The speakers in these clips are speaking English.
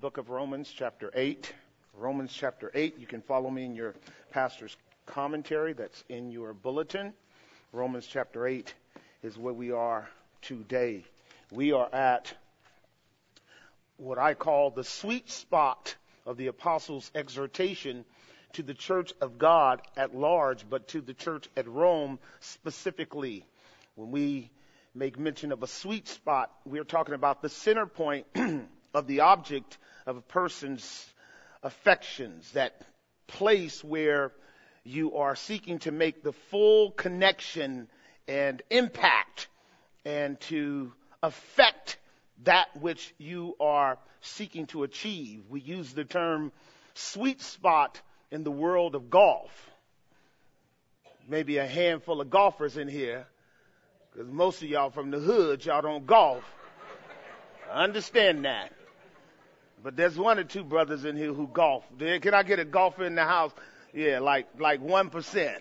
book of Romans, chapter 8. Romans chapter 8. You can follow me in your pastor's commentary that's in your bulletin. Romans chapter 8 is where we are today. We are at what I call the sweet spot of the apostles' exhortation to the church of God at large, but to the church at Rome specifically. When we make mention of a sweet spot, we're talking about the center point of the object of a person's affections, that place where you are seeking to make the full connection and impact and to affect that which you are seeking to achieve. We use the term sweet spot in the world of golf. Maybe a handful of golfers in here, because most of y'all from the hood, y'all don't golf. I understand that. But there's one or two brothers in here who golf. Can I get a golfer in the house? Yeah, like 1%.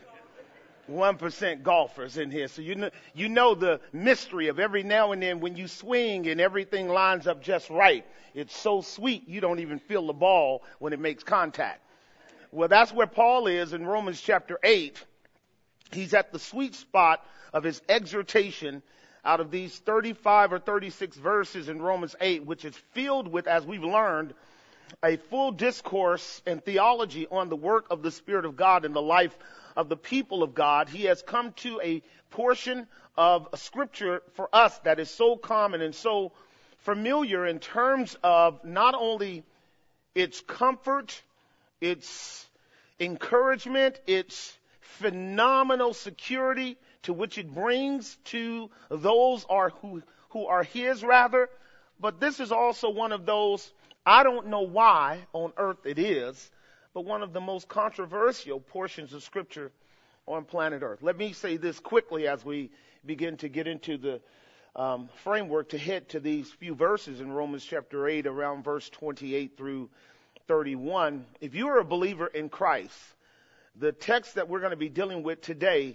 1% golfers in here. So you know the mystery of every now and then when you swing and everything lines up just right. It's so sweet you don't even feel the ball when it makes contact. Well, that's where Paul is in Romans chapter 8. He's at the sweet spot of his exhortation out of these 35 or 36 verses in Romans 8, which is filled with, as we've learned, a full discourse and theology on the work of the Spirit of God in the life of the people of God. He has come to a portion of Scripture for us that is so common and so familiar in terms of not only its comfort, its encouragement, its phenomenal security to which it brings to those who are his rather, but this is also one of those, I don't know why on earth it is, but one of the most controversial portions of Scripture on planet Earth. Let me say this quickly as we begin to get into the framework to head to these few verses in Romans chapter 8, around verse 28 through 31. If you are a believer in Christ, the text that we're going to be dealing with today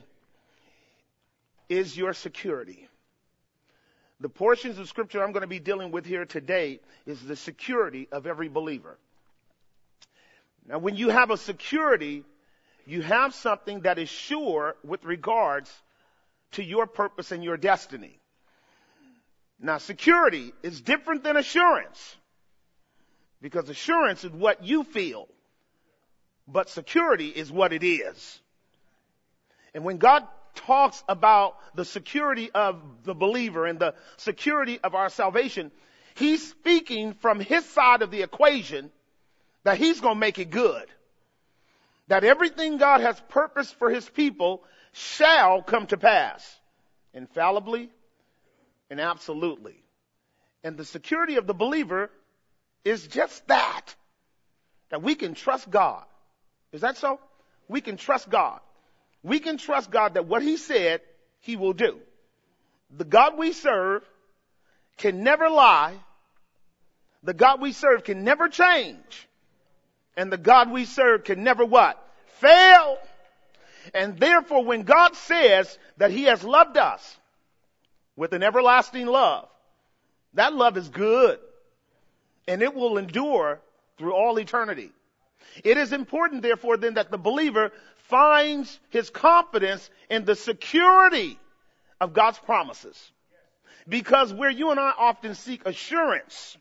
is your security. The portions of Scripture I'm going to be dealing with here today is the security of every believer. Now, when you have a security, you have something that is sure with regards to your purpose and your destiny. Now, security is different than assurance, because assurance is what you feel, but security is what it is. And when God talks about the security of the believer and the security of our salvation, he's speaking from his side of the equation that he's going to make it good. That everything God has purposed for his people shall come to pass. Infallibly and absolutely. And the security of the believer is just that. That we can trust God. Is that so? We can trust God. We can trust God that what he said, he will do. The God we serve can never lie. The God we serve can never change. And the God we serve can never what? Fail. And therefore, when God says that he has loved us with an everlasting love, that love is good. And it will endure through all eternity. It is important, therefore, then, that the believer finds his confidence in the security of God's promises. Because where you and I often seek assurance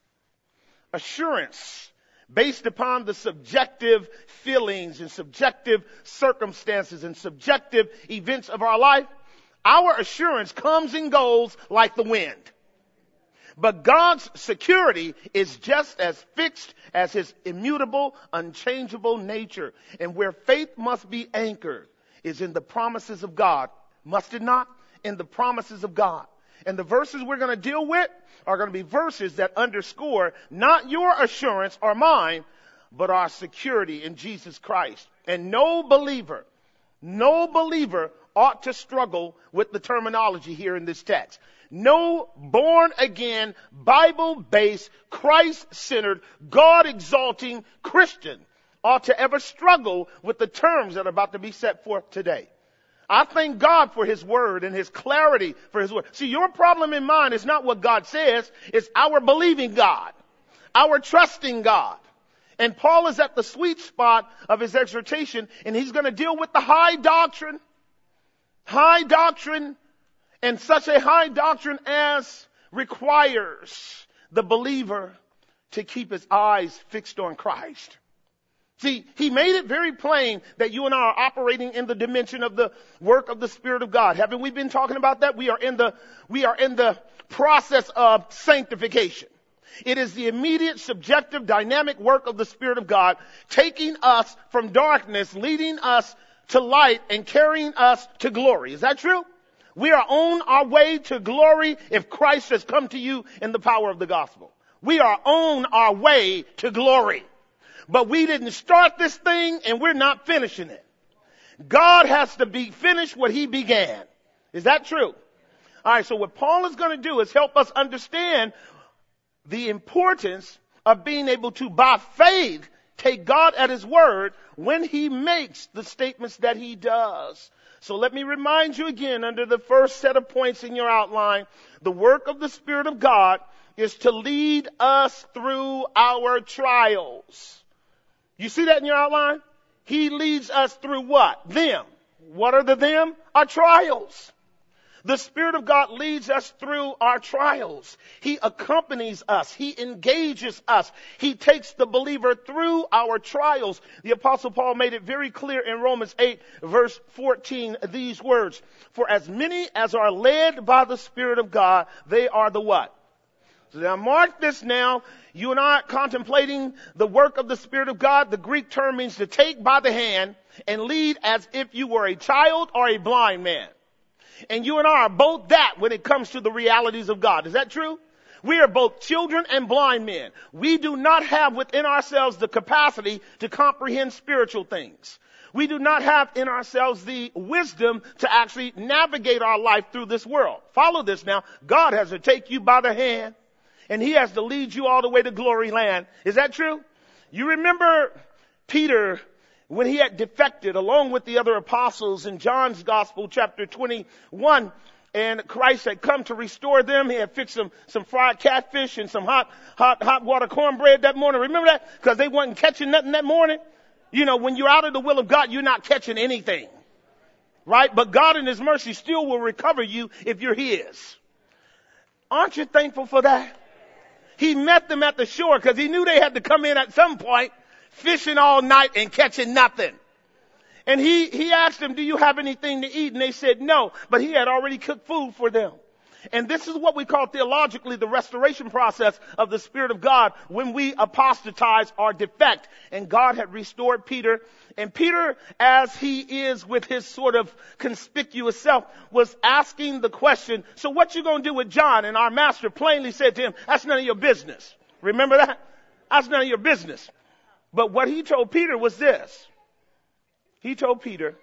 based upon the subjective feelings and subjective circumstances and subjective events of our life, our assurance comes and goes like the wind. But God's security is just as fixed as his immutable, unchangeable nature. And where faith must be anchored is in the promises of God. Must it not? In the promises of God. And the verses we're going to deal with are going to be verses that underscore not your assurance or mine, but our security in Jesus Christ. And no believer ought to struggle with the terminology here in this text. No born-again, Bible-based, Christ-centered, God-exalting Christian ought to ever struggle with the terms that are about to be set forth today. I thank God for his word and his clarity for his word. See, your problem in mine is not what God says, it's our believing God. our trusting God. And Paul is at the sweet spot of his exhortation, and he's going to deal with the high doctrine, and such a high doctrine as requires the believer to keep his eyes fixed on Christ. See, he made it very plain that you and I are operating in the dimension of the work of the Spirit of God. Haven't we been talking about that? We are in the process of sanctification. It is the immediate, subjective, dynamic work of the Spirit of God, taking us from darkness, leading us to light, and carrying us to glory. Is that true? We are on our way to glory if Christ has come to you in the power of the gospel. We are on our way to glory. But we didn't start this thing, and we're not finishing it. God has to be finished what he began. Is that true? All right, so what Paul is going to do is help us understand the importance of being able to, by faith, take God at his word when he makes the statements that he does. So let me remind you again, under the first set of points in your outline, the work of the Spirit of God is to lead us through our trials. You see that in your outline? He leads us through what? Them. What are the them? Our trials. The Spirit of God leads us through our trials. He accompanies us. He engages us. He takes the believer through our trials. The Apostle Paul made it very clear in Romans 8, verse 14, these words. For as many as are led by the Spirit of God, they are the what? So now mark this now. You and I are contemplating the work of the Spirit of God. The Greek term means to take by the hand and lead as if you were a child or a blind man. And you and I are both that when it comes to the realities of God. Is that true? We are both children and blind men. We do not have within ourselves the capacity to comprehend spiritual things. We do not have in ourselves the wisdom to actually navigate our life through this world. Follow this now. God has to take you by the hand, and he has to lead you all the way to glory land. Is that true? You remember Peter when he had defected along with the other apostles in John's Gospel, chapter 21, and Christ had come to restore them. He had fixed some fried catfish and some hot water cornbread that morning. Remember that? Because they wasn't catching nothing that morning. You know, when you're out of the will of God, you're not catching anything. Right? But God in his mercy still will recover you if you're his. Aren't you thankful for that? He met them at the shore because he knew they had to come in at some point, fishing all night and catching nothing. And he asked them, do you have anything to eat? And they said no, but he had already cooked food for them. And this is what we call theologically the restoration process of the Spirit of God when we apostatize or defect. And God had restored Peter. And Peter, as he is with his sort of conspicuous self, was asking the question, so what you going to do with John? And our master plainly said to him, that's none of your business. Remember that? That's none of your business. But what he told Peter was this. He told Peter,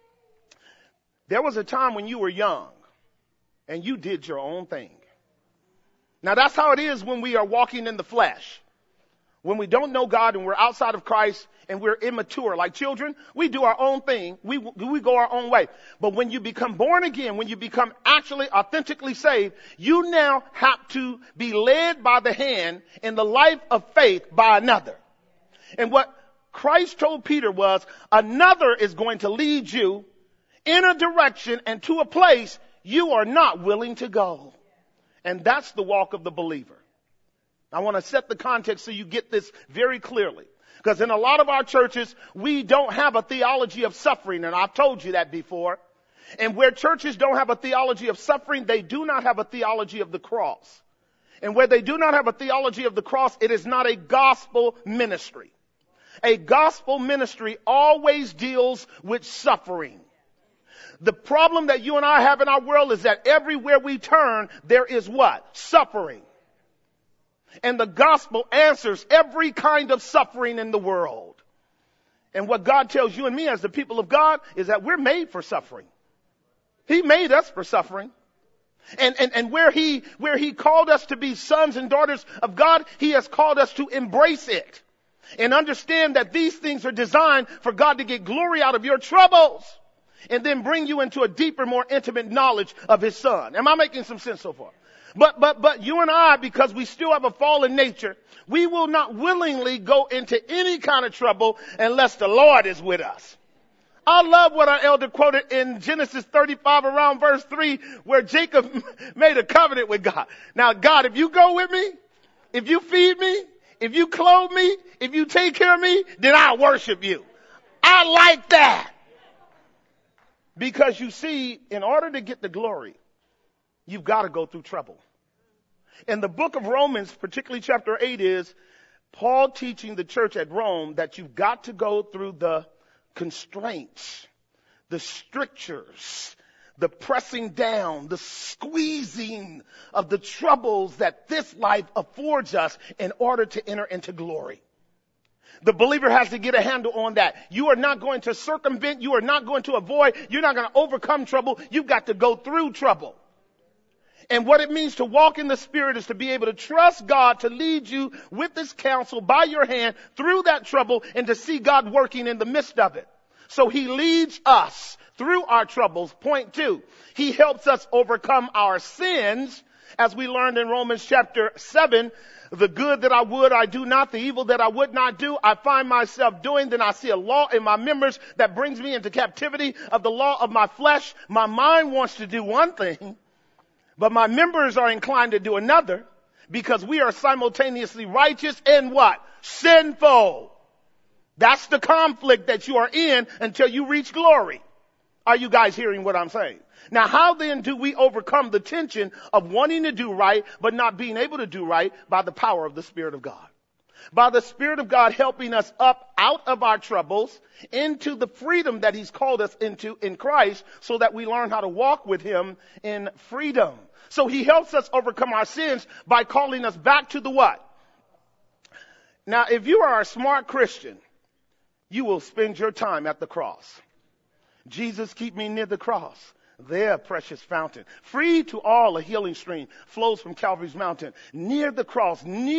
there was a time when you were young and you did your own thing. Now that's how it is when we are walking in the flesh. When we don't know God and we're outside of Christ and we're immature like children, we do our own thing. We go our own way. But when you become born again, when you become actually authentically saved, you now have to be led by the hand in the life of faith by another. And what Christ told Peter was, another is going to lead you in a direction and to a place you are not willing to go. And that's the walk of the believer. I want to set the context so you get this very clearly. Because in a lot of our churches, we don't have a theology of suffering, and I've told you that before. And where churches don't have a theology of suffering, they do not have a theology of the cross. And where they do not have a theology of the cross, it is not a gospel ministry. A gospel ministry always deals with suffering. The problem that you and I have in our world is that everywhere we turn, there is what? Suffering. And the gospel answers every kind of suffering in the world. And what God tells you and me as the people of God is that we're made for suffering. He made us for suffering. And where he called us to be sons and daughters of God, he has called us to embrace it. And understand that these things are designed for God to get glory out of your troubles and then bring you into a deeper, more intimate knowledge of his son. Am I making some sense so far? But you and I, because we still have a fallen nature, we will not willingly go into any kind of trouble unless the Lord is with us. I love what our elder quoted in Genesis 35 around verse 3, where Jacob made a covenant with God. Now, God, if you go with me, if you feed me, if you clothe me, if you take care of me, then I'll worship you. I like that. Because you see, in order to get the glory, you've got to go through trouble. And the book of Romans, particularly chapter 8, is Paul teaching the church at Rome that you've got to go through the constraints, the strictures, the pressing down, the squeezing of the troubles that this life affords us in order to enter into glory. The believer has to get a handle on that. You are not going to circumvent, you are not going to avoid, you're not going to overcome trouble. You've got to go through trouble. And what it means to walk in the Spirit is to be able to trust God to lead you with His counsel by your hand through that trouble and to see God working in the midst of it. So He leads us through our troubles. Point 2, He helps us overcome our sins, as we learned in Romans chapter 7. The good that I would, I do not. The evil that I would not do, I find myself doing. Then I see a law in my members that brings me into captivity of the law of my flesh. My mind wants to do one thing, but my members are inclined to do another, because we are simultaneously righteous and what? Sinful. That's the conflict that you are in until you reach glory. Are you guys hearing what I'm saying? Now, how then do we overcome the tension of wanting to do right but not being able to do right? By the power of the Spirit of God. By the Spirit of God helping us up out of our troubles into the freedom that He's called us into in Christ, so that we learn how to walk with Him in freedom. So He helps us overcome our sins by calling us back to the what? Now, if you are a smart Christian, you will spend your time at the cross. Jesus, keep me near the cross. There, precious fountain, free to all, a healing stream flows from Calvary's mountain. Near the cross,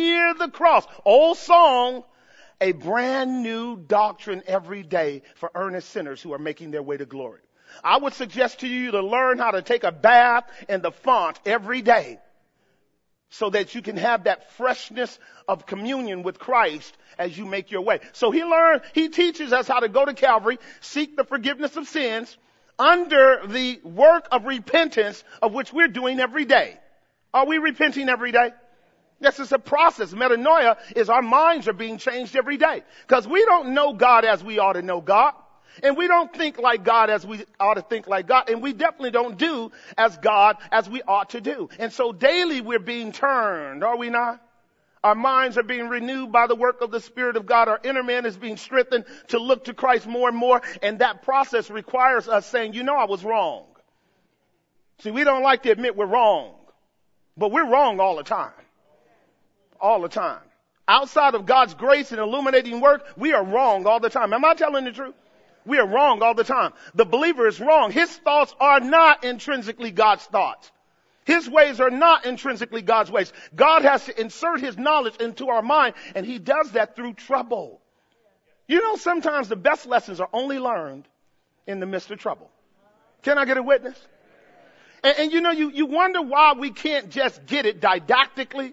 old song, a brand new doctrine every day for earnest sinners who are making their way to glory. I would suggest to you to learn how to take a bath in the font every day, so that you can have that freshness of communion with Christ as you make your way. So He teaches us how to go to Calvary, seek the forgiveness of sins, under the work of repentance, of which we're doing every day. Are we repenting every day? Yes, it's a process. Metanoia is our minds are being changed every day. Because we don't know God as we ought to know God. And we don't think like God as we ought to think like God. And we definitely don't do as God as we ought to do. And so daily we're being turned, are we not? Our minds are being renewed by the work of the Spirit of God. Our inner man is being strengthened to look to Christ more and more. And that process requires us saying, you know, I was wrong. See, we don't like to admit we're wrong, but we're wrong all the time. All the time. Outside of God's grace and illuminating work, we are wrong all the time. Am I telling the truth? We are wrong all the time. The believer is wrong. His thoughts are not intrinsically God's thoughts. His ways are not intrinsically God's ways. God has to insert His knowledge into our mind, and He does that through trouble. You know, sometimes the best lessons are only learned in the midst of trouble. Can I get a witness? And you know, you wonder why we can't just get it didactically.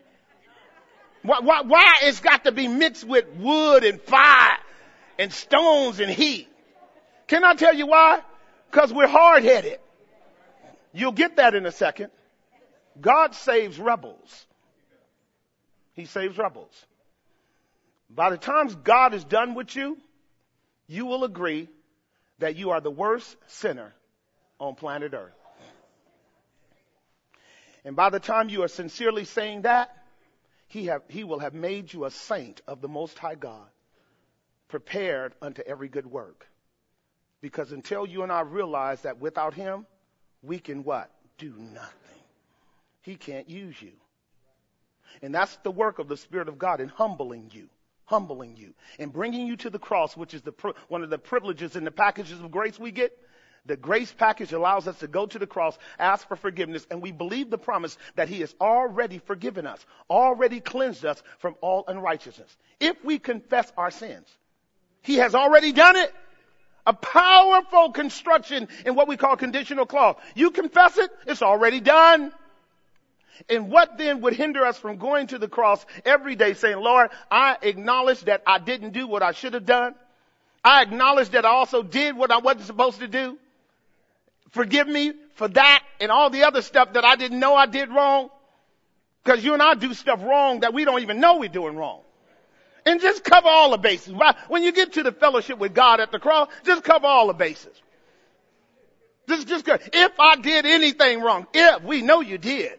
Why it's got to be mixed with wood and fire and stones and heat. Can I tell you why? Because we're hard-headed. You'll get that in a second. God saves rebels. He saves rebels. By the time God is done with you, you will agree that you are the worst sinner on planet Earth. And by the time you are sincerely saying that, He will have made you a saint of the Most High God, prepared unto every good work. Because until you and I realize that without Him, we can what? Do nothing. He can't use you. And that's the work of the Spirit of God in humbling you, and bringing you to the cross, which is one of the privileges and the packages of grace we get. The grace package allows us to go to the cross, ask for forgiveness, and we believe the promise that He has already forgiven us, already cleansed us from all unrighteousness. If we confess our sins, He has already done it. A powerful construction in what we call conditional clause. You confess it, it's already done. And what then would hinder us from going to the cross every day saying, Lord, I acknowledge that I didn't do what I should have done. I acknowledge that I also did what I wasn't supposed to do. Forgive me for that and all the other stuff that I didn't know I did wrong. Because you and I do stuff wrong that we don't even know we're doing wrong. And just cover all the bases. When you get to the fellowship with God at the cross, just cover all the bases. Just go. If I did anything wrong, if we know you did.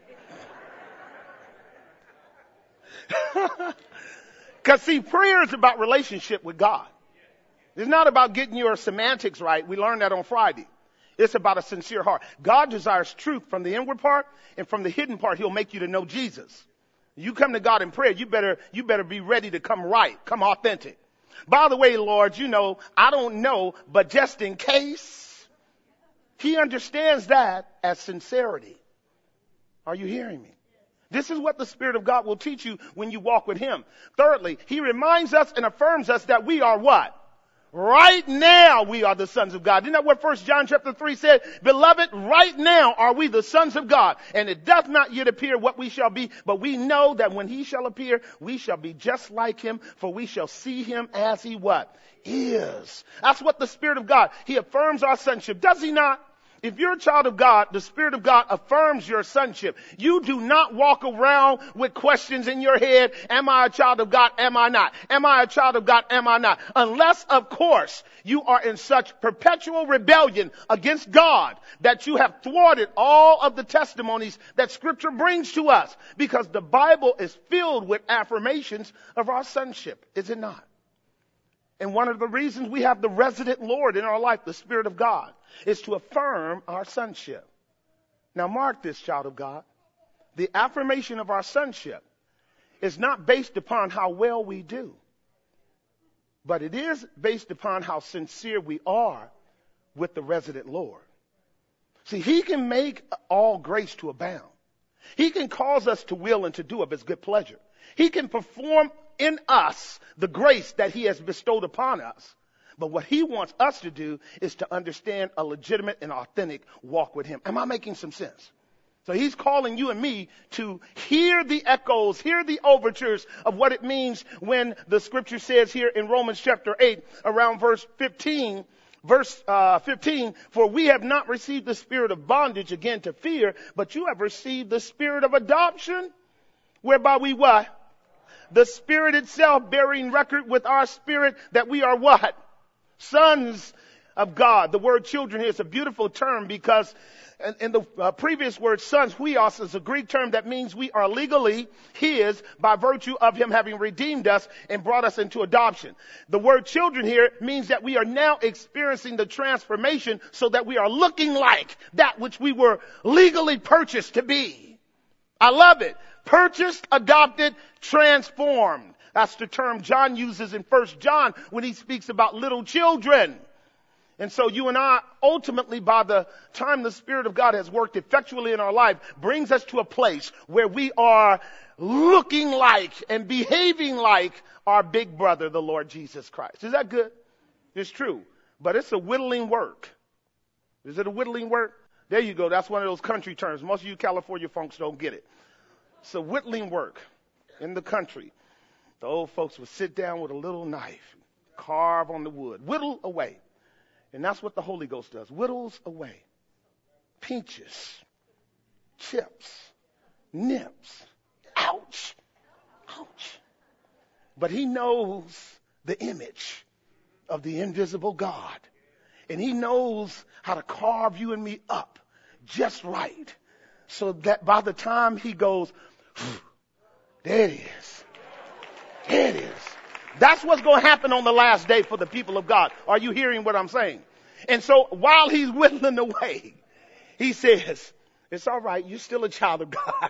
Because see, prayer is about relationship with God. It's not about getting your semantics right. We learned that on Friday. It's about a sincere heart. God desires truth from the inward part, and from the hidden part, he'll make you to know Jesus. You come to God in prayer, you better be ready to come right, come authentic. By the way, Lord, you know, I don't know, but just in case, he understands that as sincerity. Are you hearing me? This is what the Spirit of God will teach you when you walk with him. Thirdly, he reminds us and affirms us that we are what? Right now we are the sons of God. Isn't that what 1 John chapter 3 said? Beloved, right now are we the sons of God. And it doth not yet appear what we shall be, but we know that when he shall appear, we shall be just like him, for we shall see him as he what? Is. That's what the Spirit of God, he affirms our sonship. Does he not? If you're a child of God, the Spirit of God affirms your sonship. You do not walk around with questions in your head. Am I a child of God? Am I not? Am I a child of God? Am I not? Unless, of course, you are in such perpetual rebellion against God that you have thwarted all of the testimonies that Scripture brings to us. Because the Bible is filled with affirmations of our sonship, is it not? And one of the reasons we have the resident Lord in our life, the Spirit of God, is to affirm our sonship. Now mark this, child of God. The affirmation of our sonship is not based upon how well we do, but it is based upon how sincere we are with the resident Lord. See, he can make all grace to abound. He can cause us to will and to do of his good pleasure. He can perform in us the grace that he has bestowed upon us. But what he wants us to do is to understand a legitimate and authentic walk with him. Am I making some sense? So he's calling you and me to hear the echoes, hear the overtures of what it means when the scripture says here in Romans chapter 8, around verse 15, for we have not received the spirit of bondage again to fear, but you have received the spirit of adoption, whereby we what? The Spirit itself bearing record with our spirit that we are what? Sons of God. The word children here is a beautiful term because in the previous word, sons, huios, is a Greek term that means we are legally his by virtue of him having redeemed us and brought us into adoption. The word children here means that we are now experiencing the transformation so that we are looking like that which we were legally purchased to be. I love it. Purchased, adopted, transformed. That's the term John uses in 1 John when he speaks about little children. And so you and I, ultimately, by the time the Spirit of God has worked effectually in our life, brings us to a place where we are looking like and behaving like our big brother, the Lord Jesus Christ. Is that good? It's true. But it's a whittling work. Is it a whittling work? There you go. That's one of those country terms. Most of you California folks don't get it. It's a whittling work in the country. The old folks would sit down with a little knife, carve on the wood, whittle away. And that's what the Holy Ghost does. Whittles away. Pinches. Chips. Nips. Ouch. Ouch. But he knows the image of the invisible God. And he knows how to carve you and me up just right. So that by the time he goes, there it is. There it is. That's what's going to happen on the last day for the people of God. Are you hearing what I'm saying? And so while he's whittling away, he says, it's all right. You're still a child of God.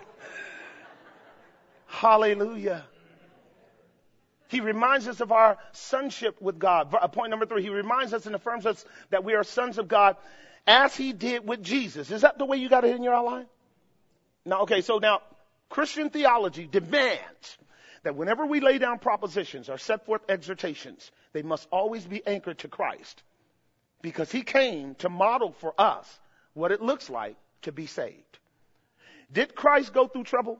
Hallelujah. He reminds us of our sonship with God. Point number 3, he reminds us and affirms us that we are sons of God as he did with Jesus. Is that the way you got it in your outline? Now, okay, so now Christian theology demands that whenever we lay down propositions or set forth exhortations, they must always be anchored to Christ, because he came to model for us what it looks like to be saved. Did Christ go through trouble?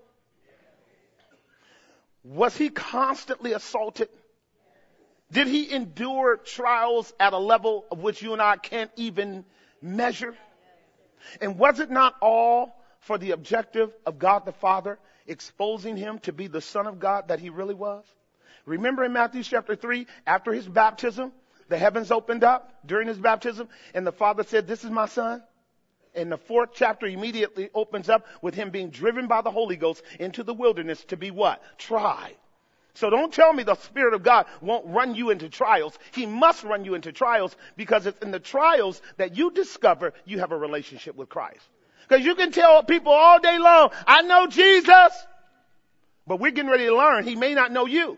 Was he constantly assaulted? Did he endure trials at a level of which you and I can't even measure? And was it not all for the objective of God the Father exposing him to be the Son of God that he really was? Remember in Matthew chapter 3, after his baptism, the heavens opened up during his baptism, and the Father said, "This is my Son." And the 4th chapter immediately opens up with him being driven by the Holy Ghost into the wilderness to be what? Tried. So don't tell me the Spirit of God won't run you into trials. He must run you into trials, because it's in the trials that you discover you have a relationship with Christ. Because you can tell people all day long, "I know Jesus," but we're getting ready to learn he may not know you.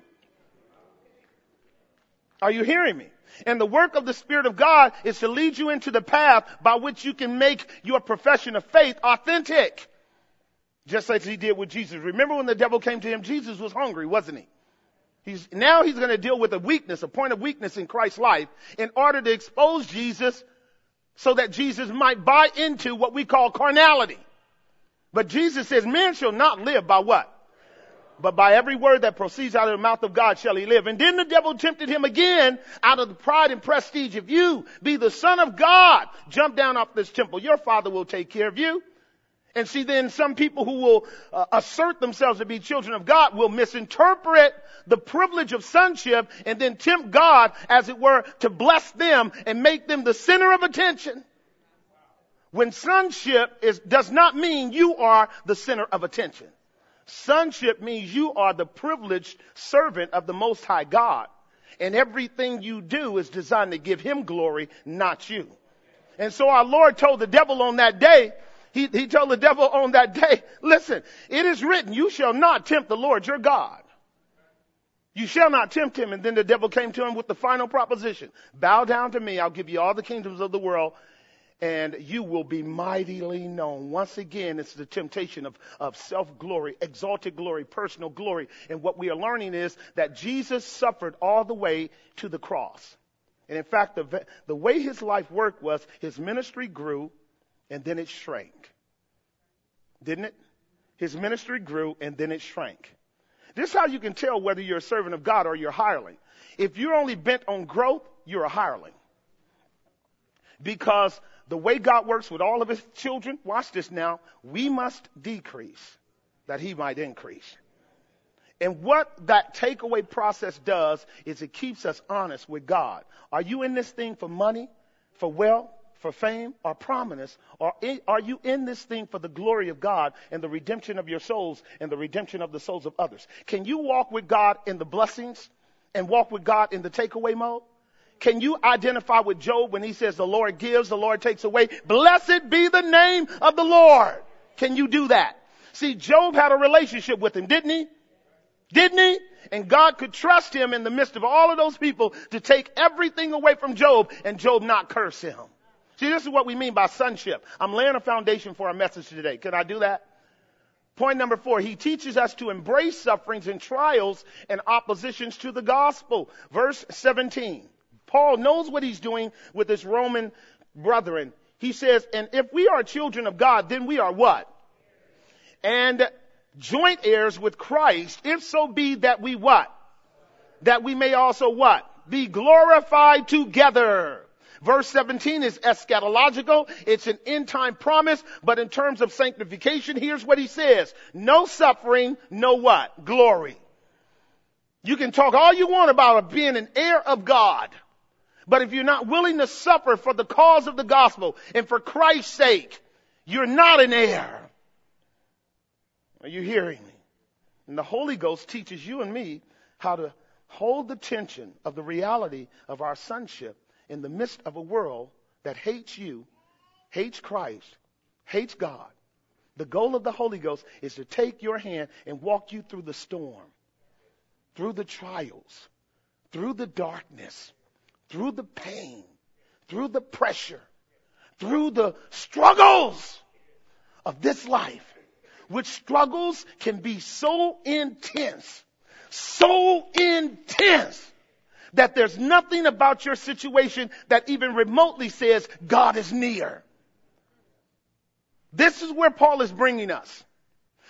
Are you hearing me? And the work of the Spirit of God is to lead you into the path by which you can make your profession of faith authentic. Just as he did with Jesus. Remember when the devil came to him, Jesus was hungry, wasn't he? He's going to deal with a weakness, a point of weakness in Christ's life, in order to expose Jesus so that Jesus might buy into what we call carnality. But Jesus says, "Man shall not live by what? But by every word that proceeds out of the mouth of God shall he live." And then the devil tempted him again out of the pride and prestige. "If you be the Son of God, jump down off this temple. Your Father will take care of you." And see, then some people who will assert themselves to be children of God will misinterpret the privilege of sonship and then tempt God, as it were, to bless them and make them the center of attention. When sonship does not mean you are the center of attention. Sonship means you are the privileged servant of the Most High God. And everything you do is designed to give him glory, not you. And so our Lord told the devil on that day, he told the devil on that day, "Listen, it is written, you shall not tempt the Lord your God. You shall not tempt him." And then the devil came to him with the final proposition. "Bow down to me, I'll give you all the kingdoms of the world, and you will be mightily known." Once again, it's the temptation of self-glory, exalted glory, personal glory. And what we are learning is that Jesus suffered all the way to the cross. And in fact, the way his life worked was his ministry grew and then it shrank. Didn't it? His ministry grew and then it shrank. This is how you can tell whether you're a servant of God or you're a hireling. If you're only bent on growth, you're a hireling. Because the way God works with all of his children, watch this now, we must decrease that he might increase. And what that takeaway process does is it keeps us honest with God. Are you in this thing for money, for wealth, for fame, or prominence? Or are you in this thing for the glory of God and the redemption of your souls and the redemption of the souls of others? Can you walk with God in the blessings and walk with God in the takeaway mode? Can you identify with Job when he says the Lord gives, the Lord takes away? Blessed be the name of the Lord. Can you do that? See, Job had a relationship with him, didn't he? Didn't he? And God could trust him in the midst of all of those people to take everything away from Job and Job not curse him. See, this is what we mean by sonship. I'm laying a foundation for our message today. Can I do that? Point number 4, he teaches us to embrace sufferings and trials and oppositions to the gospel. Verse 17. Paul knows what he's doing with his Roman brethren. He says, "And if we are children of God, then we are what? And joint heirs with Christ, if so be that we what? That we may also what? Be glorified together." Verse 17 is eschatological. It's an end time promise. But in terms of sanctification, here's what he says. No suffering, no what? Glory. You can talk all you want about being an heir of God. But if you're not willing to suffer for the cause of the gospel and for Christ's sake, you're not an heir. Are you hearing me? And the Holy Ghost teaches you and me how to hold the tension of the reality of our sonship in the midst of a world that hates you, hates Christ, hates God. The goal of the Holy Ghost is to take your hand and walk you through the storm, through the trials, through the darkness, through the pain, through the pressure, through the struggles of this life, which struggles can be so intense, that there's nothing about your situation that even remotely says God is near. This is where Paul is bringing us.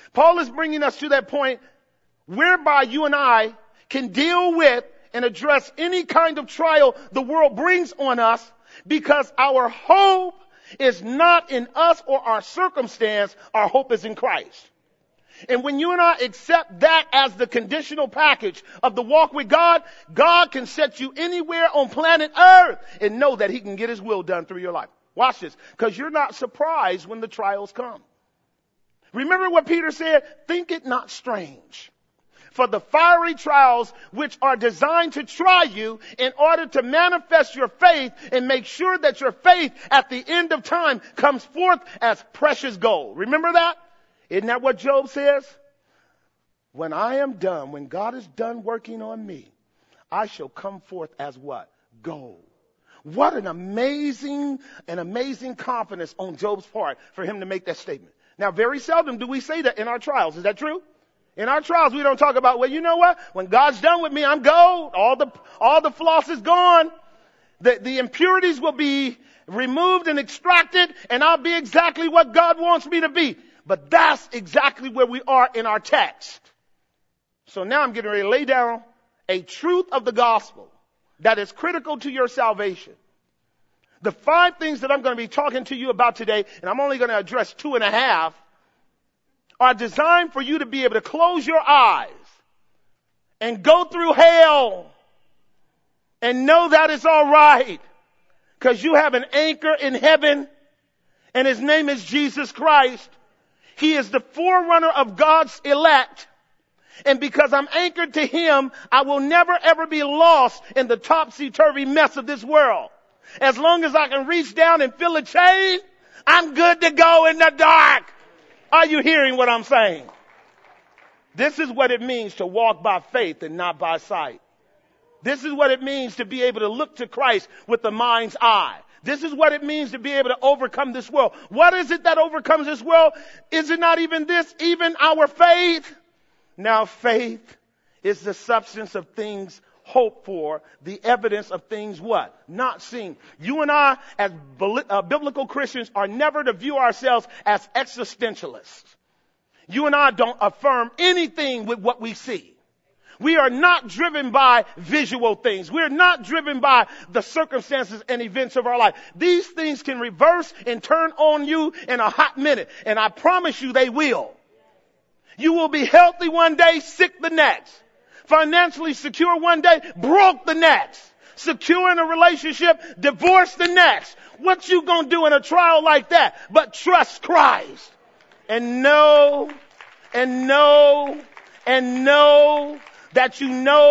Paul is bringing us to that point whereby you and I can deal with and address any kind of trial the world brings on us, because our hope is not in us or our circumstance. Our hope is in Christ. And when you and I accept that as the conditional package of the walk with God, God can set you anywhere on planet Earth and know that he can get his will done through your life. Watch this, because you're not surprised when the trials come. Remember what Peter said? Think it not strange. For the fiery trials which are designed to try you in order to manifest your faith and make sure that your faith at the end of time comes forth as precious gold. Remember that? Isn't that what Job says? When I am done, when God is done working on me, I shall come forth as what? Gold. What an amazing confidence on Job's part for him to make that statement. Now, very seldom do we say that in our trials. Is that true? In our trials, we don't talk about, well, you know what? When God's done with me, I'm gold. All the floss is gone. The impurities will be removed and extracted, and I'll be exactly what God wants me to be. But that's exactly where we are in our text. So now I'm getting ready to lay down a truth of the gospel that is critical to your salvation. The 5 things that I'm going to be talking to you about today, and I'm only going to address 2.5, are designed for you to be able to close your eyes and go through hell and know that it's all right, because you have an anchor in heaven, and his name is Jesus Christ. He is the forerunner of God's elect. And because I'm anchored to him, I will never ever be lost in the topsy-turvy mess of this world. As long as I can reach down and feel a chain, I'm good to go in the dark. Are you hearing what I'm saying? This is what it means to walk by faith and not by sight. This is what it means to be able to look to Christ with the mind's eye. This is what it means to be able to overcome this world. What is it that overcomes this world? Is it not even this, even our faith? Now, faith is the substance of things hoped for, the evidence of things what? Not seen. You and I, as biblical Christians, are never to view ourselves as existentialists. You and I don't affirm anything with what we see. We are not driven by visual things. We're not driven by the circumstances and events of our life. These things can reverse and turn on you in a hot minute. And I promise you they will. You will be healthy one day, sick the next. Financially secure one day, broke the next. Secure in a relationship, divorce the next. What you gonna do in a trial like that? But trust Christ. And know that you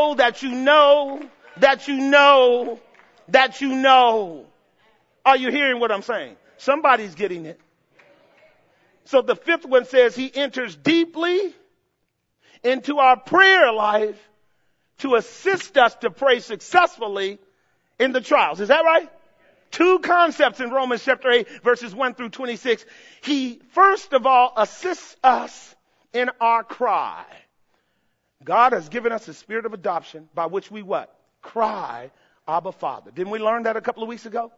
know. Are you hearing what I'm saying? Somebody's getting it. So the 5th one says he enters deeply into our prayer life to assist us to pray successfully in the trials. Is that right? 2 concepts in Romans chapter 8, verses 1 through 26. He, first of all, assists us in our cry. God has given us a spirit of adoption by which we what? Cry, Abba, Father. Didn't we learn that a couple of weeks ago?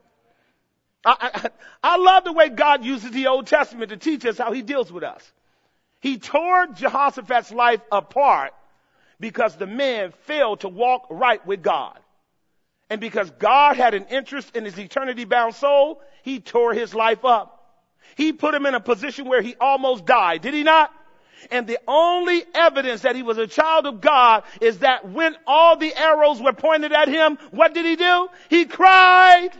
I love the way God uses the Old Testament to teach us how he deals with us. He tore Jehoshaphat's life apart because the man failed to walk right with God. And because God had an interest in his eternity-bound soul, he tore his life up. He put him in a position where he almost died. Did he not? And the only evidence that he was a child of God is that when all the arrows were pointed at him, what did he do? He cried.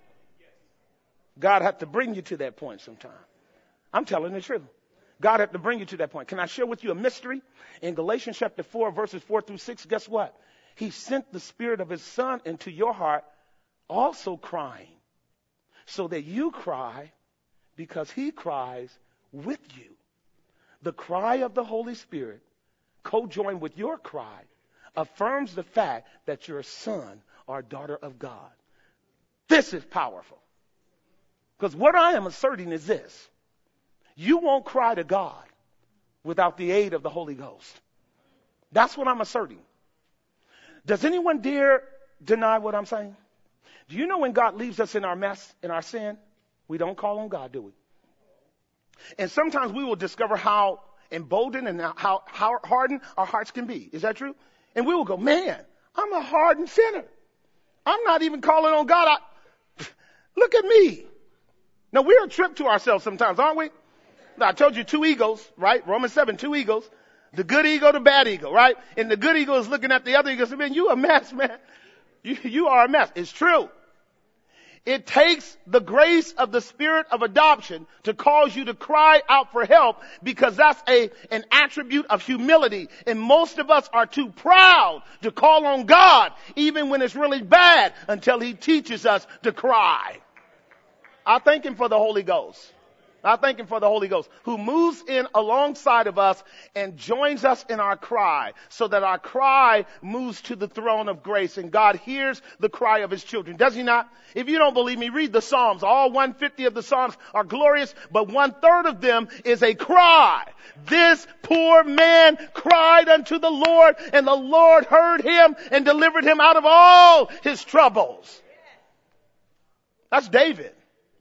God had to bring you to that point sometime. I'm telling the truth. God had to bring you to that point. Can I share with you a mystery? In Galatians chapter 4, verses 4 through 6, guess what? He sent the Spirit of his Son into your heart, also crying, so that you cry because he cries with you. The cry of the Holy Spirit, co-joined with your cry, affirms the fact that you're a son or a daughter of God. This is powerful. Because what I am asserting is this. You won't cry to God without the aid of the Holy Ghost. That's what I'm asserting. Does anyone dare deny what I'm saying? Do you know when God leaves us in our mess, in our sin, we don't call on God, do we? And sometimes we will discover how emboldened and how hardened our hearts can be. Is that true? And we will go, man, I'm a hardened sinner. I'm not even calling on God. Look at me. Now, we're a trip to ourselves sometimes, aren't we? Now, I told you 2 egos, right? Romans 7, 2 egos. The good ego, the bad ego, right? And the good ego is looking at the other ego and saying, man, you a mess, man. You are a mess. It's true. It takes the grace of the spirit of adoption to cause you to cry out for help, because that's an attribute of humility. And most of us are too proud to call on God, even when it's really bad, until he teaches us to cry. I thank him for the Holy Ghost. I thank him for the Holy Ghost, who moves in alongside of us and joins us in our cry, so that our cry moves to the throne of grace, and God hears the cry of his children. Does he not? If you don't believe me, read the Psalms. All 150 of the Psalms are glorious, but 1/3 of them is a cry. This poor man cried unto the Lord, and the Lord heard him and delivered him out of all his troubles. That's David.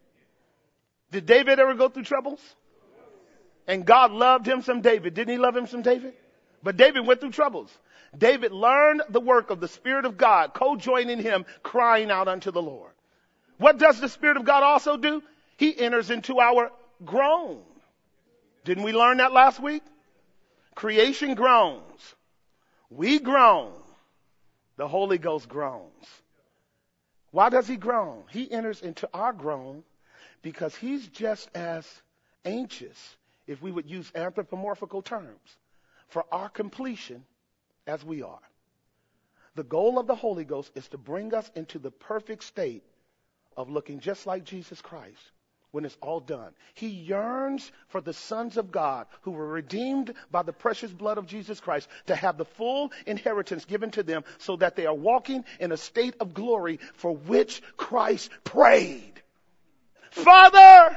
Did David ever go through troubles? And God loved him some David. Didn't he love him some David? But David went through troubles. David learned the work of the Spirit of God, co-joining him, crying out unto the Lord. What does the Spirit of God also do? He enters into our groan. Didn't we learn that last week? Creation groans. We groan. The Holy Ghost groans. Why does he groan? He enters into our groan because he's just as anxious, if we would use anthropomorphical terms, for our completion as we are. The goal of the Holy Ghost is to bring us into the perfect state of looking just like Jesus Christ when it's all done. He yearns for the sons of God who were redeemed by the precious blood of Jesus Christ to have the full inheritance given to them, so that they are walking in a state of glory for which Christ prayed. Father,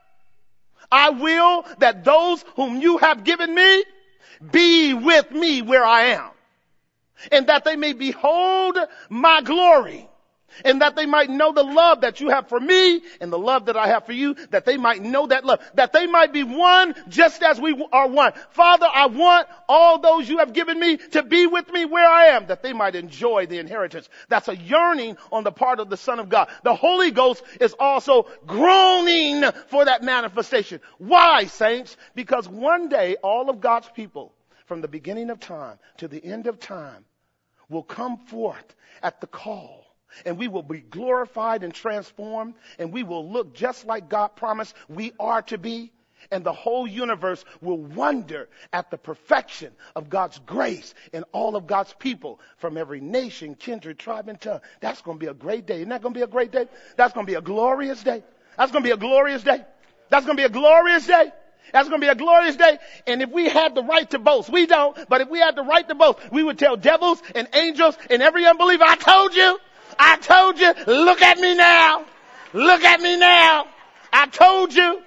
I will that those whom you have given me be with me where I am, and that they may behold my glory, and that they might know the love that you have for me and the love that I have for you, that they might know that love, that they might be one just as we are one. Father, I want all those you have given me to be with me where I am, that they might enjoy the inheritance. That's a yearning on the part of the Son of God. The Holy Ghost is also groaning for that manifestation. Why, saints? Because one day all of God's people, from the beginning of time to the end of time, will come forth at the call. And we will be glorified and transformed, and we will look just like God promised we are to be. And the whole universe will wonder at the perfection of God's grace in all of God's people from every nation, kindred, tribe, and tongue. That's going to be a great day. Isn't that going to be a great day? That's going to be a glorious day. That's going to be a glorious day. That's going to be a glorious day. That's going to be a glorious day. And if we had the right to boast, we don't, but if we had the right to boast, we would tell devils and angels and every unbeliever, I told you. I told you, look at me now. Look at me now. I told you.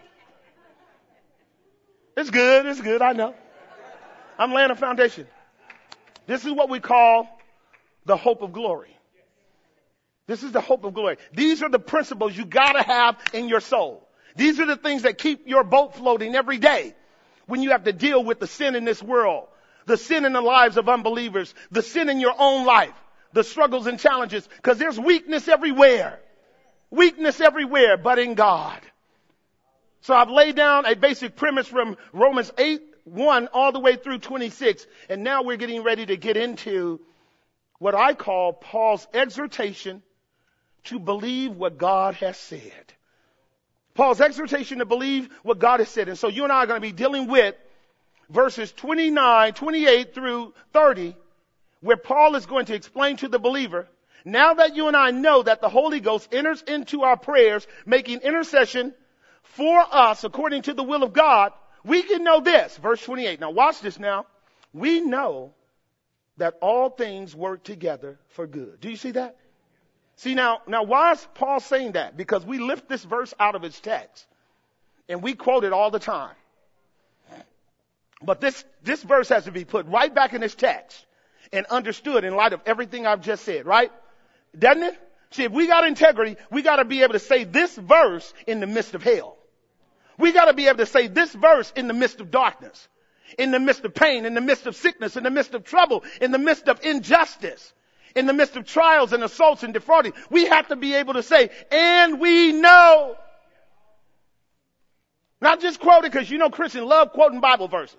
It's good, I know. I'm laying a foundation. This is what we call the hope of glory. This is the hope of glory. These are the principles you gotta have in your soul. These are the things that keep your boat floating every day when you have to deal with the sin in this world, the sin in the lives of unbelievers, the sin in your own life, the struggles and challenges, because there's weakness everywhere. Weakness everywhere but in God. So I've laid down a basic premise from Romans 8:1 all the way through 26. And now we're getting ready to get into what I call Paul's exhortation to believe what God has said. Paul's exhortation to believe what God has said. And so you and I are going to be dealing with verses 29, 28 through 30, where Paul is going to explain to the believer, now that you and I know that the Holy Ghost enters into our prayers, making intercession for us according to the will of God, we can know this. Verse 28. Now watch this now. We know that all things work together for good. Do you see that? See now why is Paul saying that? Because we lift this verse out of its text and we quote it all the time. But this verse has to be put right back in its text and understood in light of everything I've just said, right? Doesn't it? See, if we got integrity, we got to be able to say this verse in the midst of hell. We got to be able to say this verse in the midst of darkness. in the midst of pain, in the midst of sickness, in the midst of trouble, in the midst of injustice, in the midst of trials and assaults and defrauding. We have to be able to say, and we know. Not just quote it because you know Christians love quoting Bible verses.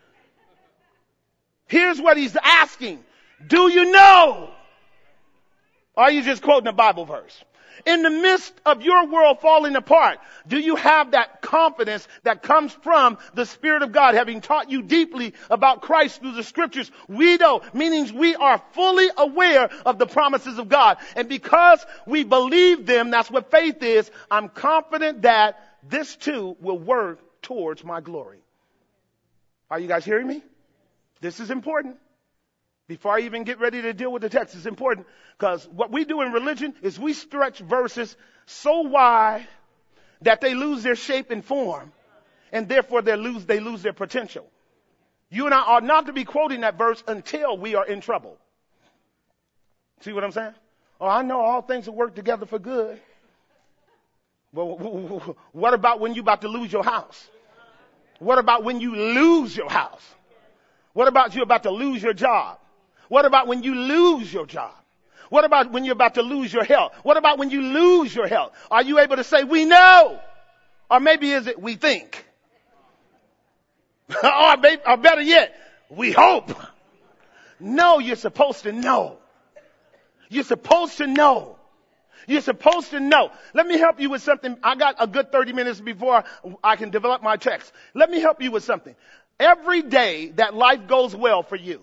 Here's what he's asking. Do you know? Or are you just quoting a Bible verse? In the midst of your world falling apart, do you have that confidence that comes from the Spirit of God, having taught you deeply about Christ through the scriptures? We know, meaning we are fully aware of the promises of God. And because we believe them, that's what faith is, I'm confident that this too will work towards my glory. Are you guys hearing me? This is important. Before I even get ready to deal with the text, it's important because what we do in religion is we stretch verses so wide that they lose their shape and form, and therefore they lose their potential. You and I are not to be quoting that verse until we are in trouble. See what I'm saying? Oh, I know all things will work together for good. Well, what about when you're about to lose your house? What about when you lose your house? What about you about to lose your job? What about when you lose your job? What about when you're about to lose your health? What about when you lose your health? Are you able to say, we know? Or maybe is it we think? or better yet, we hope. No, you're supposed to know. You're supposed to know. You're supposed to know. Let me help you with something. I got a good 30 minutes before I can develop my text. Let me help you with something. Every day that life goes well for you,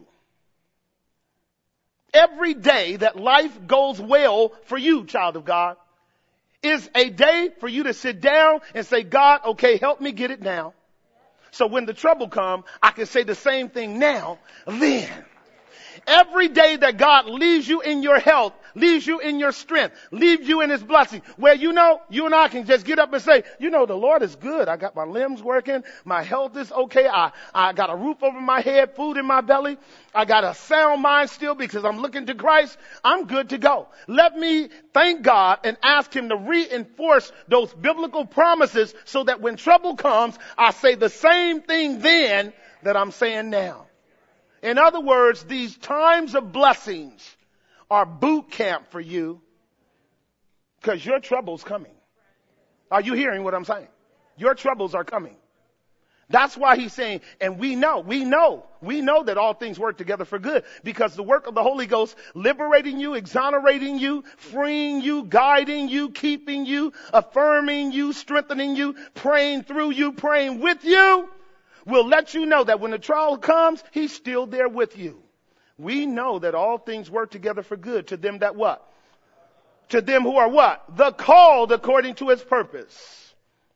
every day that life goes well for you, child of God, is a day for you to sit down and say, God, okay, help me get it now. So when the trouble comes, I can say the same thing now, then. Every day that God leaves you in your health, leaves you in your strength, leaves you in his blessing, where you know, you and I can just get up and say, you know, the Lord is good. I got my limbs working. My health is okay. I got a roof over my head, food in my belly. I got a sound mind still because I'm looking to Christ. I'm good to go. Let me thank God and ask him to reinforce those biblical promises so that when trouble comes, I say the same thing then that I'm saying now. In other words, these times of blessings are boot camp for you because your trouble's coming. Are you hearing what I'm saying? Your troubles are coming. That's why he's saying, and we know that all things work together for good because the work of the Holy Ghost liberating you, exonerating you, freeing you, guiding you, keeping you, affirming you, strengthening you, praying through you, praying with you, will let you know that when the trial comes, he's still there with you. We know that all things work together for good to them that what? To them who are what? The called according to his purpose.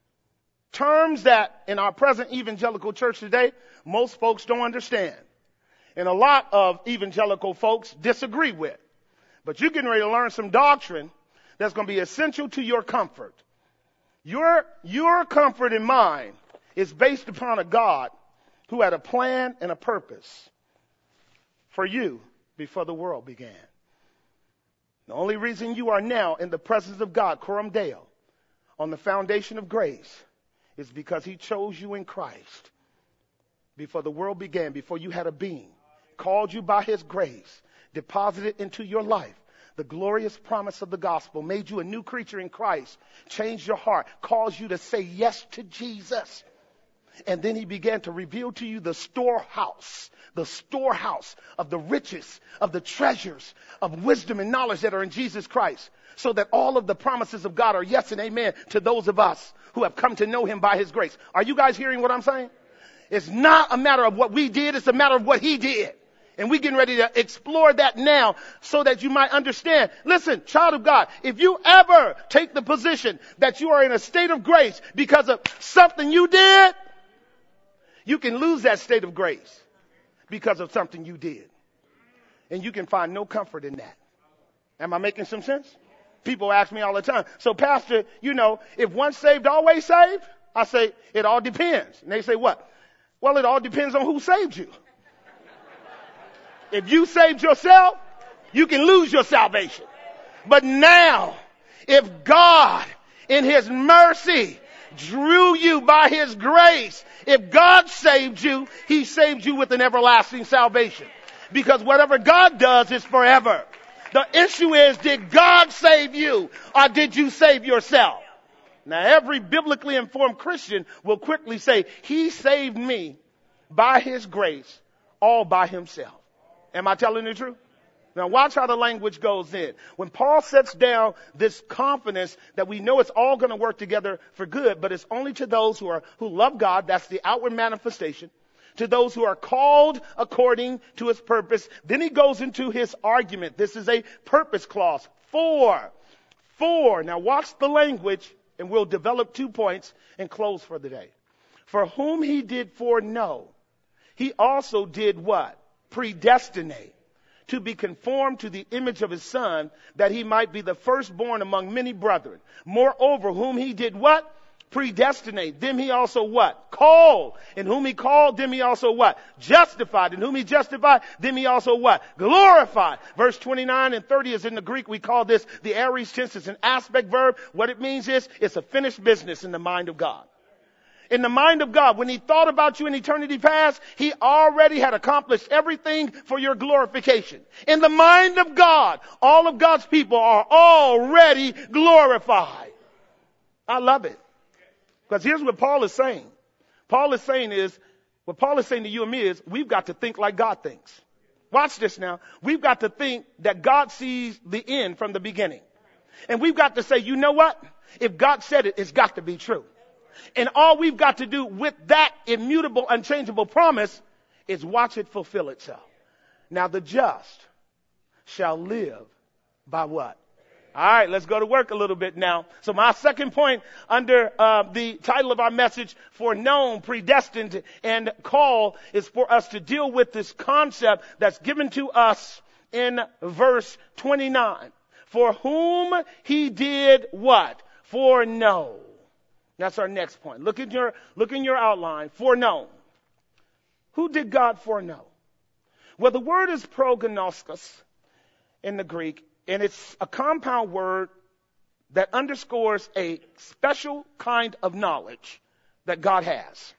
Terms that in our present evangelical church today, most folks don't understand. And a lot of evangelical folks disagree with. But you're getting ready to learn some doctrine that's going to be essential to your comfort. Your comfort and mine is based upon a God who had a plan and a purpose for you before the world began. The only reason you are now in the presence of God, Coram Deo, on the foundation of grace, is because he chose you in Christ before the world began, before you had a being, called you by his grace, deposited into your life the glorious promise of the gospel, made you a new creature in Christ, changed your heart, caused you to say yes to Jesus. And then he began to reveal to you the storehouse of the riches, of the treasures of wisdom and knowledge that are in Jesus Christ, so that all of the promises of God are yes and amen to those of us who have come to know him by his grace. Are you guys hearing what I'm saying? It's not a matter of what we did. It's a matter of what he did. And we're getting ready to explore that now so that you might understand. Listen, child of God, if you ever take the position that you are in a state of grace because of something you did, you can lose that state of grace because of something you did. And you can find no comfort in that. Am I making some sense? People ask me all the time, so pastor, you know, if once saved, always saved? I say, it all depends. And they say, what? Well, it all depends on who saved you. If you saved yourself, you can lose your salvation. But now, if God, in his mercy, drew you by his grace. If God saved you, he saved you with an everlasting salvation. Because whatever God does is forever. The issue is, did God save you or did you save yourself? Now, every biblically informed Christian will quickly say, he saved me by his grace, all by himself. Am I telling the truth? Now watch how the language goes in. When Paul sets down this confidence that we know it's all going to work together for good, but it's only to those who love God, that's the outward manifestation, to those who are called according to his purpose. Then he goes into his argument. This is a purpose clause. For. Now watch the language, and we'll develop 2 points and close for the day. For whom he did foreknow, he also did what? Predestinate, to be conformed to the image of his Son, that he might be the firstborn among many brethren. Moreover, whom he did what? Predestinate. Them he also what? Called. And whom he called, them he also what? Justified. And whom he justified, them he also what? Glorified. Verse 29 and 30 is in the Greek. We call this the aorist tense. It's an aspect verb. What it means is, it's a finished business in the mind of God. In the mind of God, when he thought about you in eternity past, he already had accomplished everything for your glorification. In the mind of God, all of God's people are already glorified. I love it. Because here's what Paul is saying. What Paul is saying to you and me is, we've got to think like God thinks. Watch this now. We've got to think that God sees the end from the beginning. And we've got to say, you know what? If God said it, it's got to be true. And all we've got to do with that immutable, unchangeable promise is watch it fulfill itself. Now the just shall live by what? All right, let's go to work a little bit now. So my second point under the title of our message, foreknown, predestined, and call, is for us to deal with this concept that's given to us in verse 29. For whom he did what? Foreknow. That's our next point. Look in your outline. Foreknown. Who did God foreknow? Well, the word is prognoskos in the Greek, and it's a compound word that underscores a special kind of knowledge that God has.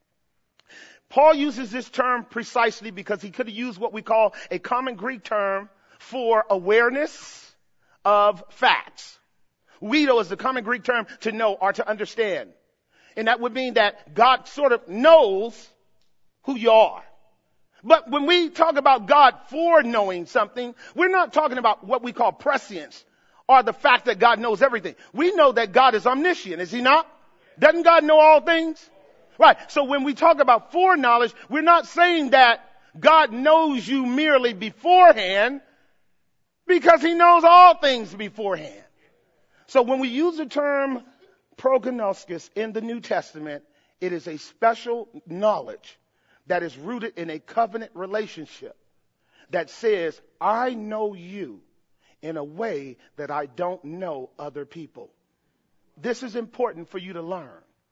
Paul uses this term precisely because he could have used what we call a common Greek term for awareness of facts. Wedo is the common Greek term to know or to understand. And that would mean that God sort of knows who you are. But when we talk about God foreknowing something, we're not talking about what we call prescience or the fact that God knows everything. We know that God is omniscient, is he not? Doesn't God know all things? Right. So when we talk about foreknowledge, we're not saying that God knows you merely beforehand, because he knows all things beforehand. So when we use the term prognoskos in the New Testament, it is a special knowledge that is rooted in a covenant relationship that says, I know you in a way that I don't know other people. This is important for you to learn.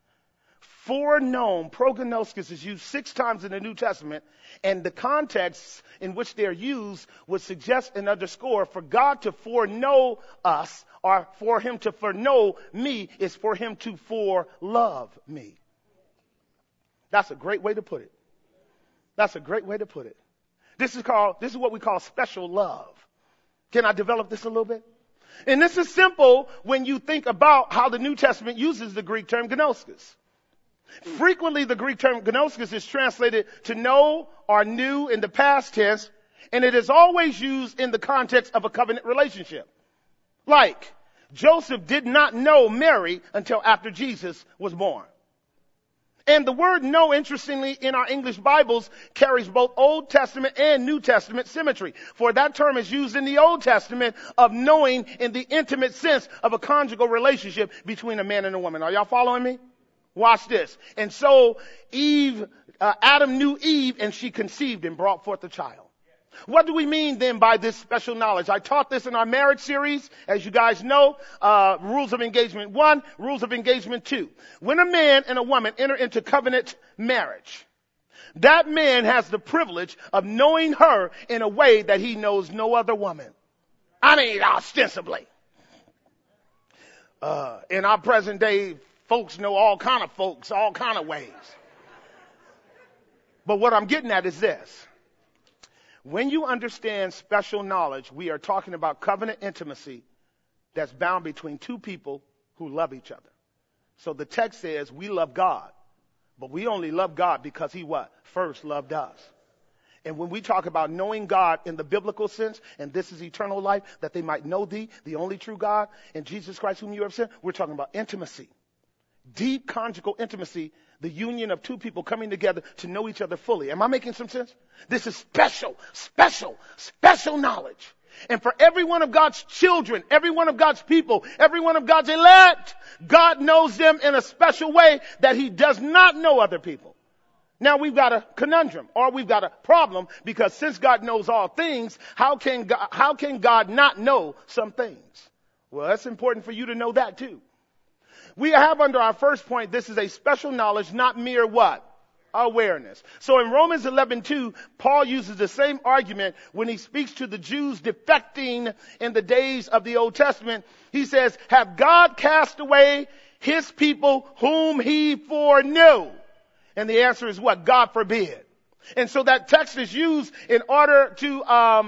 Foreknown, prognoskos, is used 6 times in the New Testament, and the contexts in which they're used would suggest and underscore for God to foreknow us, or for him to foreknow me, is for him to forelove me. That's a great way to put it. That's a great way to put it. This is what we call special love. Can I develop this a little bit? And this is simple when you think about how the New Testament uses the Greek term gnoskos. Frequently, the Greek term gnoskos is translated to know or knew in the past tense, and it is always used in the context of a covenant relationship. Like, Joseph did not know Mary until after Jesus was born. And the word know, interestingly, in our English Bibles carries both Old Testament and New Testament symmetry. For that term is used in the Old Testament of knowing in the intimate sense of a conjugal relationship between a man and a woman. Are y'all following me? Watch this. And so Adam knew Eve, and she conceived and brought forth a child. What do we mean then by this special knowledge? I taught this in our marriage series, as you guys know, rules of engagement 1, rules of engagement 2. When a man and a woman enter into covenant marriage, that man has the privilege of knowing her in a way that he knows no other woman. I mean, ostensibly. In our present day folks know all kind of folks, all kind of ways. But what I'm getting at is this. When you understand special knowledge, we are talking about covenant intimacy that's bound between two people who love each other. So the text says we love God, but we only love God because he what? First loved us. And when we talk about knowing God in the biblical sense, and this is eternal life, that they might know thee, the only true God, and Jesus Christ whom you have sent, we're talking about intimacy. Deep conjugal intimacy, the union of two people coming together to know each other fully. Am I making some sense? This is special knowledge. And for every one of God's children, every one of God's people, every one of God's elect, God knows them in a special way that he does not know other people. Now we've got a conundrum, or we've got a problem, because since God knows all things, how can God not know some things? Well, that's important for you to know that too. We have under our first point, this is a special knowledge, not mere what? Awareness. So in Romans 11:2, Paul uses the same argument when he speaks to the Jews defecting in the days of the Old Testament. He says, have God cast away his people whom he foreknew? And the answer is what? God forbid. And so that text is used in order to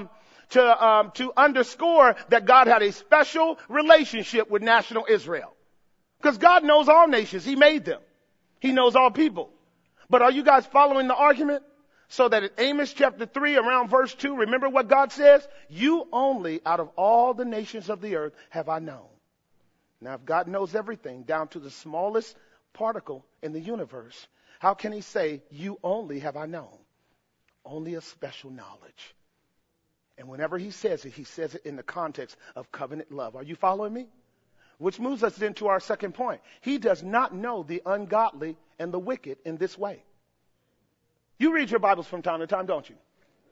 underscore that God had a special relationship with national Israel. Because God knows all nations. He made them. He knows all people. But are you guys following the argument? So that in Amos chapter 3, around verse 2, remember what God says? You only out of all the nations of the earth have I known. Now, if God knows everything down to the smallest particle in the universe, how can he say, you only have I known? Only a special knowledge. And whenever he says it in the context of covenant love. Are you following me? Which moves us then to our second point. He does not know the ungodly and the wicked in this way. You read your Bibles from time to time, don't you?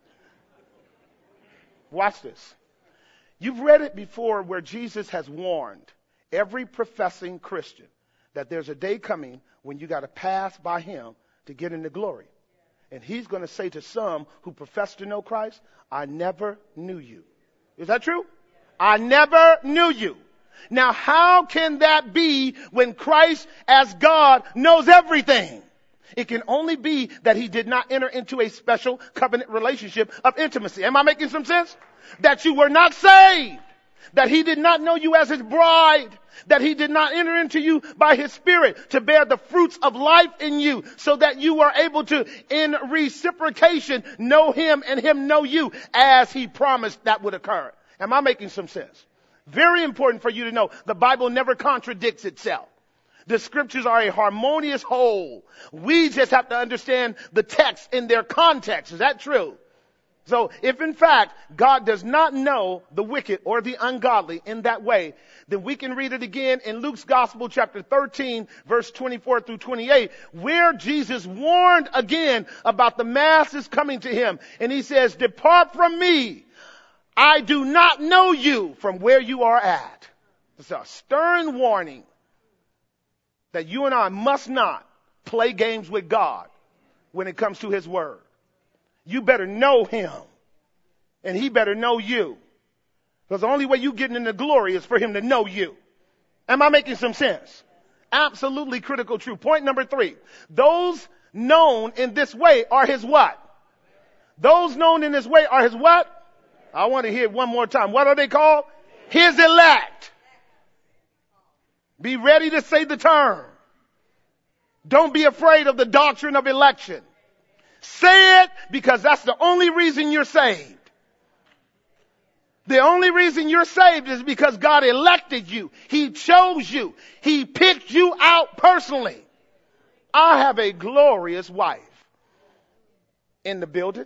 Watch this. You've read it before where Jesus has warned every professing Christian that there's a day coming when you got to pass by him to get into glory. And he's going to say to some who profess to know Christ, I never knew you. Is that true? I never knew you. Now, how can that be when Christ as God knows everything? It can only be that he did not enter into a special covenant relationship of intimacy. Am I making some sense? That you were not saved. That he did not know you as his bride. That he did not enter into you by his spirit to bear the fruits of life in you so that you are able to, in reciprocation, know him and him know you as he promised that would occur. Am I making some sense? Very important for you to know. The Bible never contradicts itself. The scriptures are a harmonious whole. We just have to understand the text in their context. Is that true? So if in fact God does not know the wicked or the ungodly in that way, then we can read it again in Luke's Gospel chapter 13 verse 24 through 28, where Jesus warned again about the masses coming to him. And he says, depart from me. I do not know you from where you are at. It's a stern warning that you and I must not play games with God when it comes to his word. You better know him and he better know you. Because the only way you get into glory is for him to know you. Am I making some sense? Absolutely critical truth. Point number 3. Those known in this way are his what? Those known in this way are his what? I want to hear it one more time. What are they called? His elect. Be ready to say the term. Don't be afraid of the doctrine of election. Say it because that's the only reason you're saved. The only reason you're saved is because God elected you. He chose you. He picked you out personally. I have a glorious wife in the building.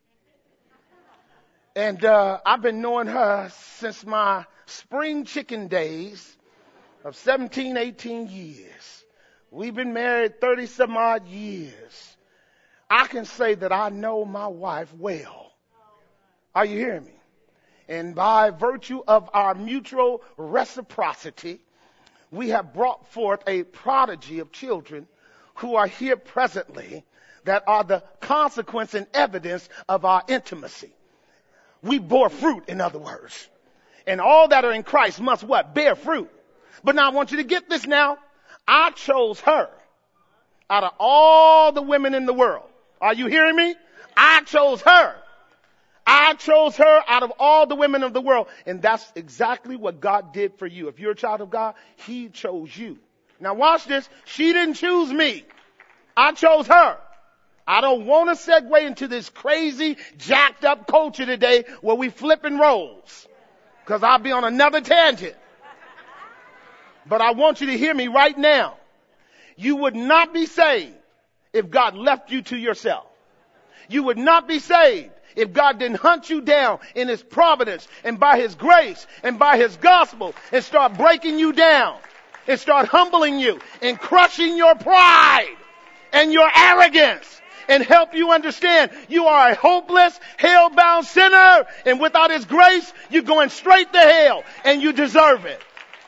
And I've been knowing her since my spring chicken days of 17, 18 years. We've been married 30 some odd years. I can say that I know my wife well. Are you hearing me? And by virtue of our mutual reciprocity, we have brought forth a prodigy of children who are here presently that are the consequence and evidence of our intimacy. We bore fruit, in other words. And all that are in Christ must what? Bear fruit. But now I want you to get this now. I chose her out of all the women in the world. Are you hearing me? I chose her. I chose her out of all the women of the world. And that's exactly what God did for you. If you're a child of God, he chose you. Now watch this. She didn't choose me. I chose her. I don't want to segue into this crazy, jacked up culture today where we flipping roles. Because I'll be on another tangent. But I want you to hear me right now. You would not be saved if God left you to yourself. You would not be saved if God didn't hunt you down in his providence and by his grace and by his gospel and start breaking you down and start humbling you and crushing your pride and your arrogance and help you understand you are a hopeless, hell-bound sinner, and without his grace, you're going straight to hell and you deserve it.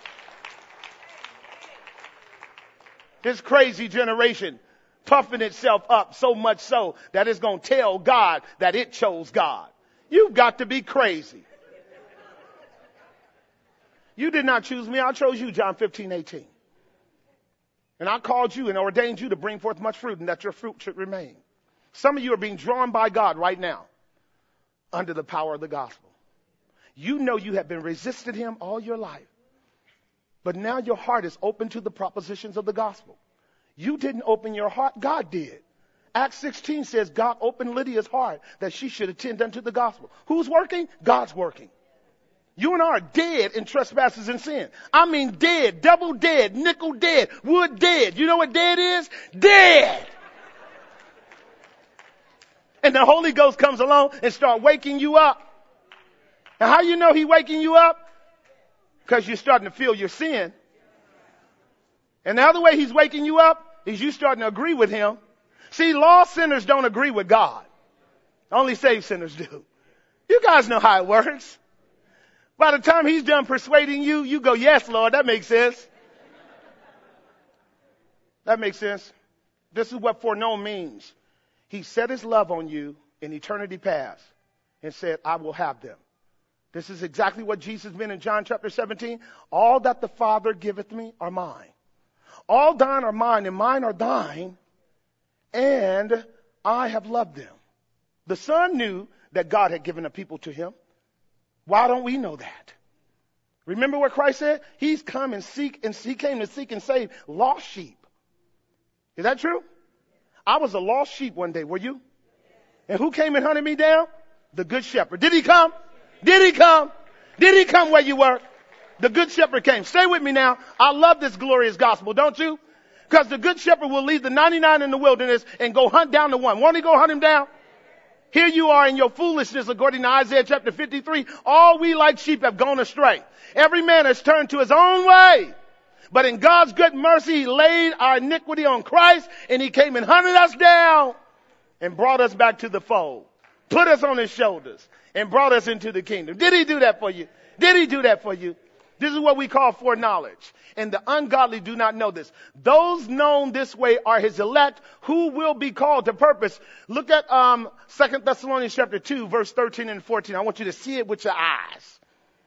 This crazy generation puffing itself up so much so that it's going to tell God that it chose God. You've got to be crazy. You did not choose me. I chose you, John 15:18. And I called you and ordained you to bring forth much fruit and that your fruit should remain. Some of you are being drawn by God right now under the power of the gospel. You know you have been resisting him all your life. But now your heart is open to the propositions of the gospel. You didn't open your heart. God did. Acts 16 says God opened Lydia's heart that she should attend unto the gospel. Who's working? God's working. You and I are dead in trespasses and sin. I mean dead, double dead, nickel dead, wood dead. You know what dead is? Dead. And the Holy Ghost comes along and start waking you up. And how you know he waking you up? Because you're starting to feel your sin. And the other way he's waking you up is you starting to agree with him. See, lost sinners don't agree with God. Only saved sinners do. You guys know how it works. By the time he's done persuading you, you go, yes, Lord, that makes sense. That makes sense. This is what foreknown means. He set his love on you in eternity past and said, I will have them. This is exactly what Jesus meant in John chapter 17. All that the Father giveth me are mine. All thine are mine, and mine are thine, and I have loved them. The Son knew that God had given a people to him. Why don't we know that? Remember what Christ said? He's come and seek, and he came to seek and save lost sheep. Is that true? I was a lost sheep one day, were you? And who came and hunted me down? The Good Shepherd. Did he come? Did he come? Did he come where you were? The Good Shepherd came. Stay with me now. I love this glorious gospel, don't you? Because the Good Shepherd will leave the 99 in the wilderness and go hunt down the one. Won't he go hunt him down? Here you are in your foolishness, according to Isaiah chapter 53. All we like sheep have gone astray. Every man has turned to his own way. But in God's good mercy, he laid our iniquity on Christ, and he came and hunted us down and brought us back to the fold. Put us on his shoulders and brought us into the kingdom. Did he do that for you? Did he do that for you? This is what we call foreknowledge. And the ungodly do not know this. Those known this way are his elect who will be called to purpose. Look at 2 Thessalonians chapter 2, verse 13 and 14. I want you to see it with your eyes.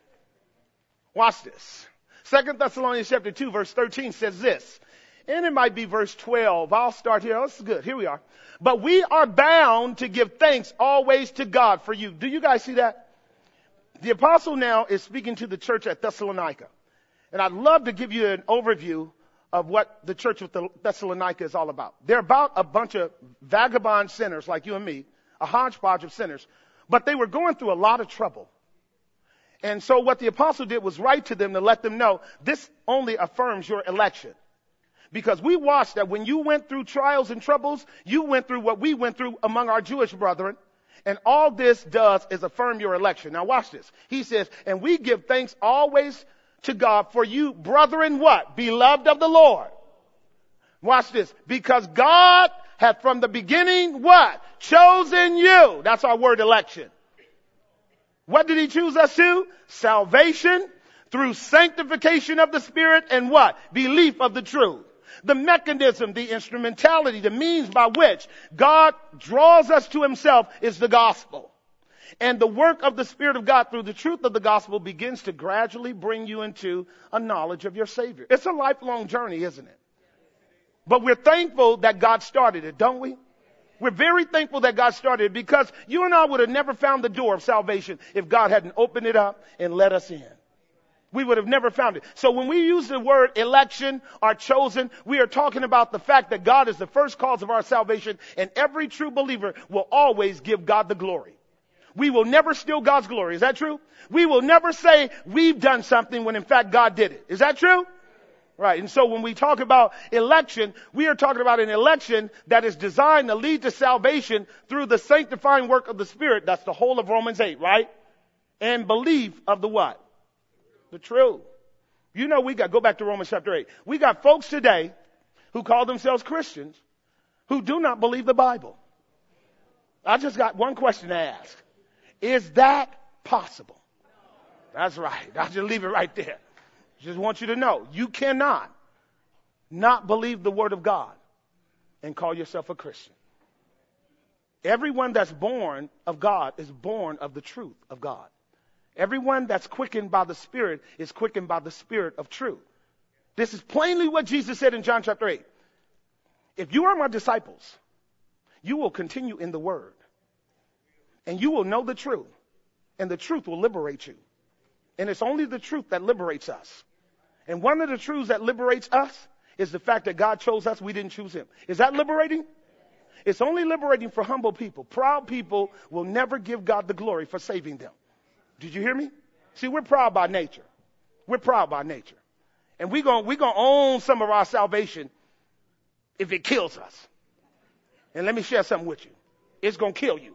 Watch this. 2 Thessalonians chapter 2, verse 13 says this. And it might be verse 12. I'll start here. Oh, this is good. Here we are. But we are bound to give thanks always to God for you. Do you guys see that? The apostle now is speaking to the church at Thessalonica. And I'd love to give you an overview of what the church of Thessalonica is all about. They're about a bunch of vagabond sinners like you and me, a hodgepodge of sinners. But they were going through a lot of trouble. And so what the apostle did was write to them to let them know this only affirms your election. Because we watched that when you went through trials and troubles, you went through what we went through among our Jewish brethren. And all this does is affirm your election. Now watch this. He says, and we give thanks always to God for you, brethren, what? Beloved of the Lord. Watch this. Because God had from the beginning, what? Chosen you. That's our word election. What did he choose us to? Salvation through sanctification of the Spirit and what? Belief of the truth. The mechanism, the instrumentality, the means by which God draws us to himself is the gospel. And the work of the Spirit of God through the truth of the gospel begins to gradually bring you into a knowledge of your Savior. It's a lifelong journey, isn't it? But we're thankful that God started it, don't we? We're very thankful that God started it, because you and I would have never found the door of salvation if God hadn't opened it up and let us in. We would have never found it. So when we use the word election or chosen, we are talking about the fact that God is the first cause of our salvation, and every true believer will always give God the glory. We will never steal God's glory. Is that true? We will never say we've done something when in fact God did it. Is that true? Right. And so when we talk about election, we are talking about an election that is designed to lead to salvation through the sanctifying work of the Spirit. That's the whole of Romans 8, right? And belief of the what? The truth. You know, go back to Romans chapter 8. We got folks today who call themselves Christians who do not believe the Bible. I just got one question to ask. Is that possible? That's right. I'll just leave it right there. Just want you to know, you cannot not believe the word of God and call yourself a Christian. Everyone that's born of God is born of the truth of God. Everyone that's quickened by the Spirit is quickened by the Spirit of truth. This is plainly what Jesus said in John chapter 8. If you are my disciples, you will continue in the word, and you will know the truth, and the truth will liberate you. And it's only the truth that liberates us. And one of the truths that liberates us is the fact that God chose us. We didn't choose him. Is that liberating? It's only liberating for humble people. Proud people will never give God the glory for saving them. Did you hear me? See, we're proud by nature. We're proud by nature. And we're gonna own some of our salvation if it kills us. And let me share something with you. It's going to kill you.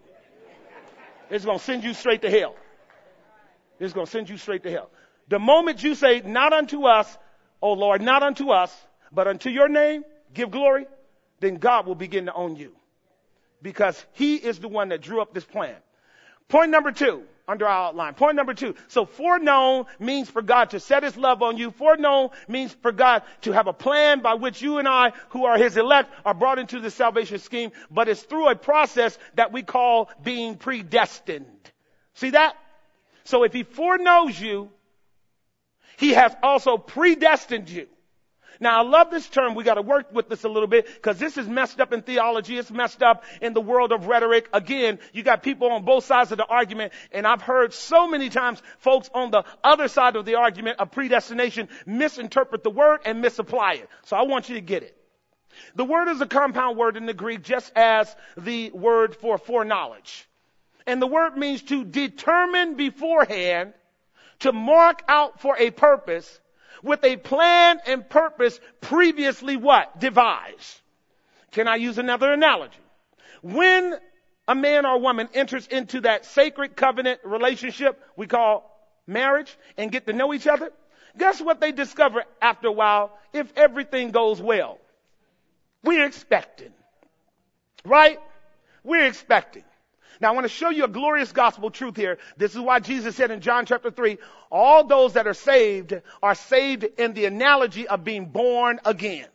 It's going to send you straight to hell. It's going to send you straight to hell. The moment you say, not unto us, oh Lord, not unto us, but unto your name, give glory, then God will begin to own you. Because he is the one that drew up this plan. Point number 2, under our outline. Point number 2. So foreknown means for God to set his love on you. Foreknown means for God to have a plan by which you and I, who are his elect, are brought into the salvation scheme. But it's through a process that we call being predestined. See that? So if he foreknows you, he has also predestined you. Now, I love this term. We got to work with this a little bit because this is messed up in theology. It's messed up in the world of rhetoric. Again, you got people on both sides of the argument, and I've heard so many times folks on the other side of the argument of predestination misinterpret the word and misapply it. So I want you to get it. The word is a compound word in the Greek, just as the word for foreknowledge. And the word means to determine beforehand, to mark out for a purpose, with a plan and purpose previously what? Devised. Can I use another analogy? When a man or woman enters into that sacred covenant relationship we call marriage and get to know each other, guess what they discover after a while if everything goes well? We're expecting. Right? We're expecting. Now, I want to show you a glorious gospel truth here. This is why Jesus said in John chapter 3, all those that are saved in the analogy of being born again.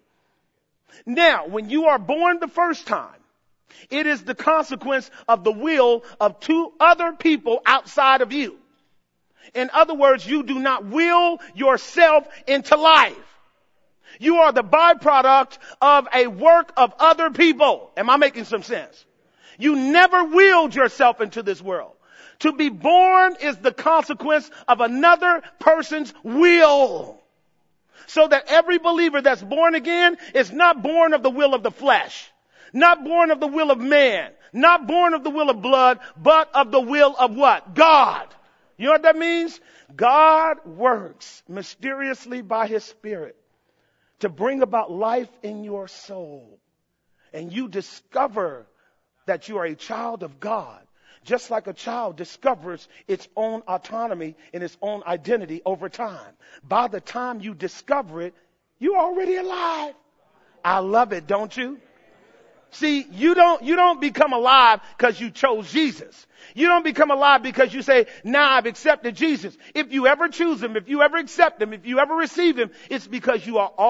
Now, when you are born the first time, it is the consequence of the will of 2 other people outside of you. In other words, you do not will yourself into life. You are the byproduct of a work of other people. Am I making some sense? You never willed yourself into this world. To be born is the consequence of another person's will. So that every believer that's born again is not born of the will of the flesh, not born of the will of man, not born of the will of blood, but of the will of what? God. You know what that means? God works mysteriously by his Spirit to bring about life in your soul. And you discover that you are a child of God, just like a child discovers its own autonomy and its own identity over time. By the time you discover it, you're already alive. I love it, don't you? See, you don't become alive because you chose Jesus. You don't become alive because you say, now I've accepted Jesus. If you ever choose him, if you ever accept him, if you ever receive him, it's because you are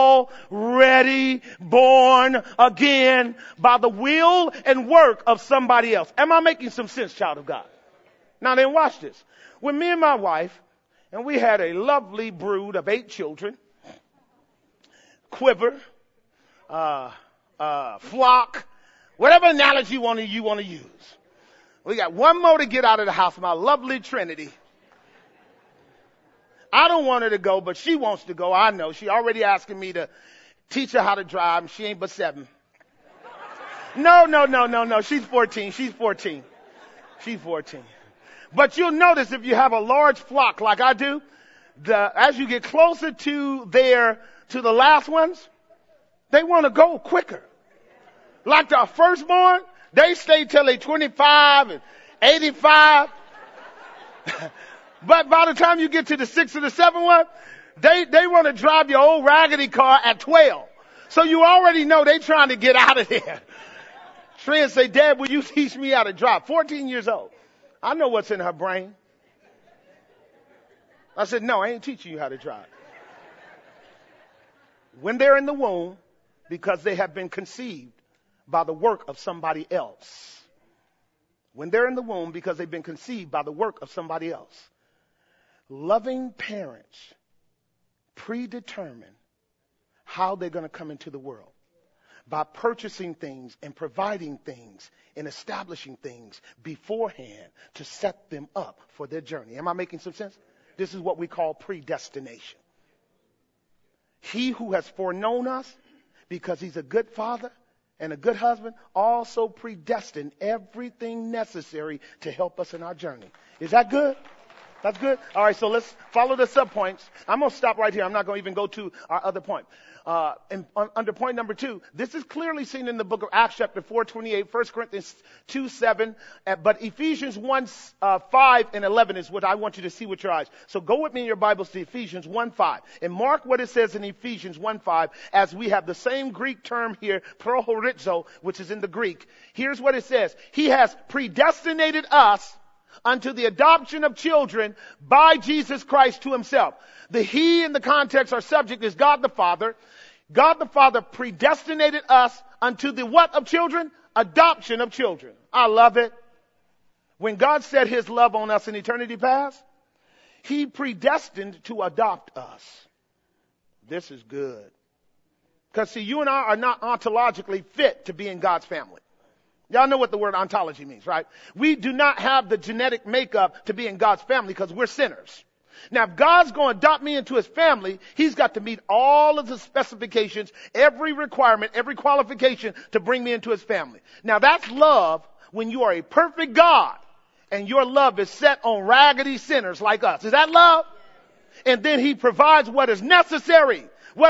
already born again by the will and work of somebody else. Am I making some sense, child of God? Now then, watch this. When me and my wife, and we had a lovely brood of 8 children, Quiver, flock, whatever analogy you want to use. We got one more to get out of the house, my lovely Trinity. I don't want her to go, but she wants to go. I know. She already asking me to teach her how to drive, and she ain't but 7. No. She's 14. She's 14. But you'll notice if you have a large flock like I do, as you get closer to the last ones, they want to go quicker. Like the firstborn, they stay till they 25 and 85. But by the time you get to the 6th or the 7th one, they want to drive your old raggedy car at 12. So you already know they trying to get out of there. Trent say, Dad, will you teach me how to drive? 14 years old. I know what's in her brain. I said, no, I ain't teaching you how to drive. When they're in the womb, because they have been conceived by the work of somebody else. When they're in the womb, because they've been conceived by the work of somebody else. Loving parents predetermine how they're going to come into the world by purchasing things and providing things and establishing things beforehand to set them up for their journey. Am I making some sense? This is what we call predestination. He who has foreknown us, because he's a good father and a good husband, also predestined everything necessary to help us in our journey. Is that good? That's good? All right, so let's follow the subpoints. I'm going to stop right here. I'm not going to even go to our other point. Under point number 2, this is clearly seen in the book of Acts chapter 4:28, 1 Corinthians 2:7, but Ephesians 1:5 and 11 is what I want you to see with your eyes. So go with me in your Bibles to Ephesians 1:5 and mark what it says in Ephesians 1:5, as we have the same Greek term here, prohorizo, which is in the Greek. Here's what it says. He has predestinated us unto the adoption of children by Jesus Christ to himself. The he in the context or subject is God the Father. God the Father predestinated us unto the what of children? Adoption of children. I love it. When God set his love on us in eternity past, he predestined to adopt us. This is good. Because see, you and I are not ontologically fit to be in God's family. Y'all know what the word ontology means, right? We do not have the genetic makeup to be in God's family because we're sinners. Now, if God's going to adopt me into his family, he's got to meet all of the specifications, every requirement, every qualification to bring me into his family. Now, that's love when you are a perfect God and your love is set on raggedy sinners like us. Is that love? And then he provides what is necessary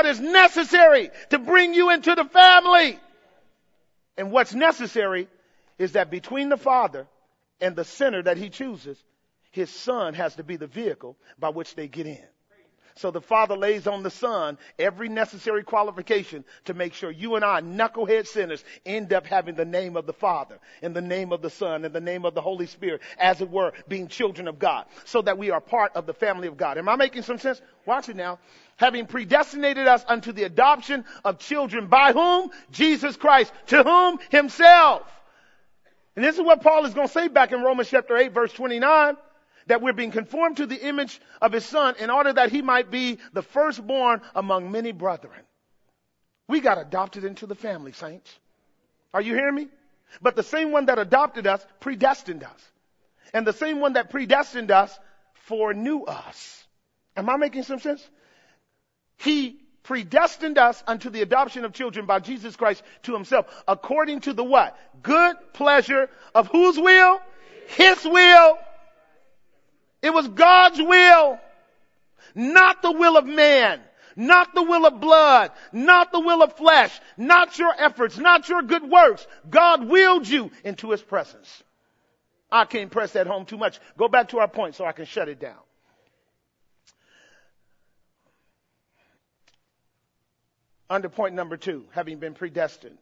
to bring you into the family. And what's necessary is that between the Father and the sinner that he chooses, his Son has to be the vehicle by which they get in. So the Father lays on the Son every necessary qualification to make sure you and I, knucklehead sinners, end up having the name of the Father and the name of the Son and the name of the Holy Spirit, as it were, being children of God, so that we are part of the family of God. Am I making some sense? Watch it now. Having predestinated us unto the adoption of children by whom? Jesus Christ. To whom? Himself. And this is what Paul is going to say back in Romans chapter 8, verse 29. That we're being conformed to the image of his Son in order that he might be the firstborn among many brethren. We got adopted into the family, saints. Are you hearing me? But the same one that adopted us predestined us. And the same one that predestined us foreknew us. Am I making some sense? He predestined us unto the adoption of children by Jesus Christ to himself, according to the what? Good pleasure of whose will? His will. It was God's will, not the will of man, not the will of blood, not the will of flesh, not your efforts, not your good works. God willed you into his presence. I can't press that home too much. Go back to our point so I can shut it down. Under point number 2, having been predestined.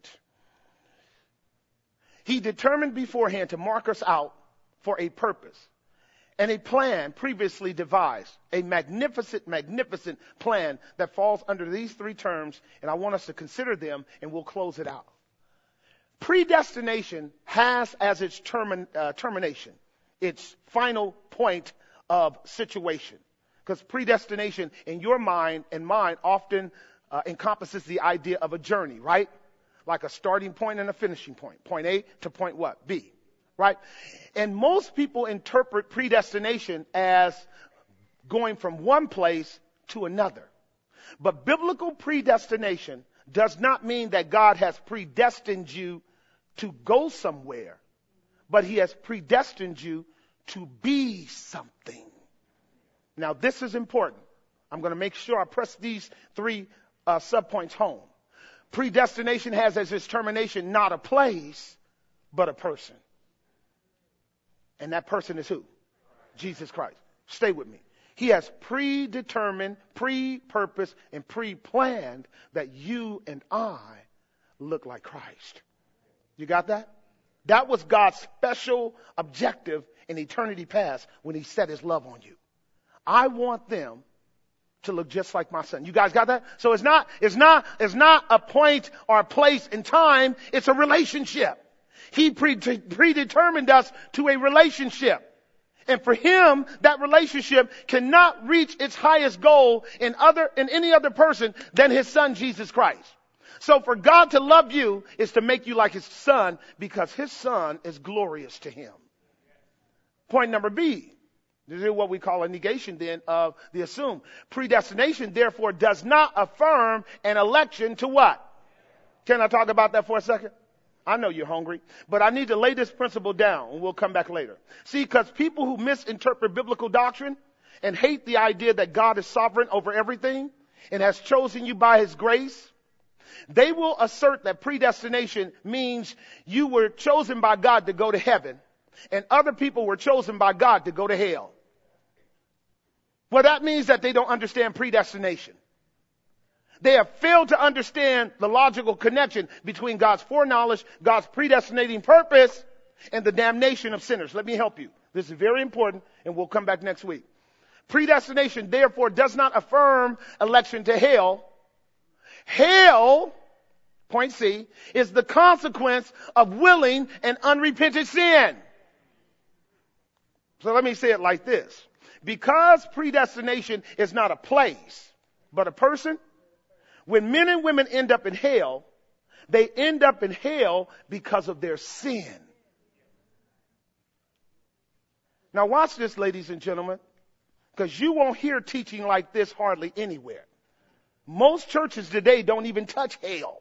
He determined beforehand to mark us out for a purpose. And a plan previously devised, a magnificent plan that falls under these 3 terms, and I want us to consider them, and we'll close it out. Predestination has as its termination, its final point of situation. Because predestination in your mind and mine often encompasses the idea of a journey, right? Like a starting point and a finishing point. Point A to point what? B, right? And most people interpret predestination as going from one place to another. But biblical predestination does not mean that God has predestined you to go somewhere, but he has predestined you to be something. Now, this is important. I'm going to make sure I press these three subpoints home. Predestination has as its termination not a place, but a person. And that person is who? Jesus Christ. Stay with me. He has predetermined, pre-purposed, and pre-planned that you and I look like Christ. You got that? That was God's special objective in eternity past when he set his love on you. I want them to look just like my son. You guys got that? So it's not a point or a place in time. It's a relationship. He predetermined us to a relationship. And for him, that relationship cannot reach its highest goal in any other person than his son, Jesus Christ. So for God to love you is to make you like his son because his son is glorious to him. Point number B. This is what we call a negation then of the assumed. Predestination, therefore, does not affirm an election to what? Can I talk about that for a second? I know you're hungry, but I need to lay this principle down and we'll come back later. See, because people who misinterpret biblical doctrine and hate the idea that God is sovereign over everything and has chosen you by his grace, they will assert that predestination means you were chosen by God to go to heaven and other people were chosen by God to go to hell. Well, that means that they don't understand predestination. They have failed to understand the logical connection between God's foreknowledge, God's predestinating purpose, and the damnation of sinners. Let me help you. This is very important, and we'll come back next week. Predestination, therefore, does not affirm election to hell. Hell, point C, is the consequence of willing and unrepentant sin. So let me say it like this. Because predestination is not a place, but a person, when men and women end up in hell, they end up in hell because of their sin. Now watch this, ladies and gentlemen, because you won't hear teaching like this hardly anywhere. Most churches today don't even touch hell.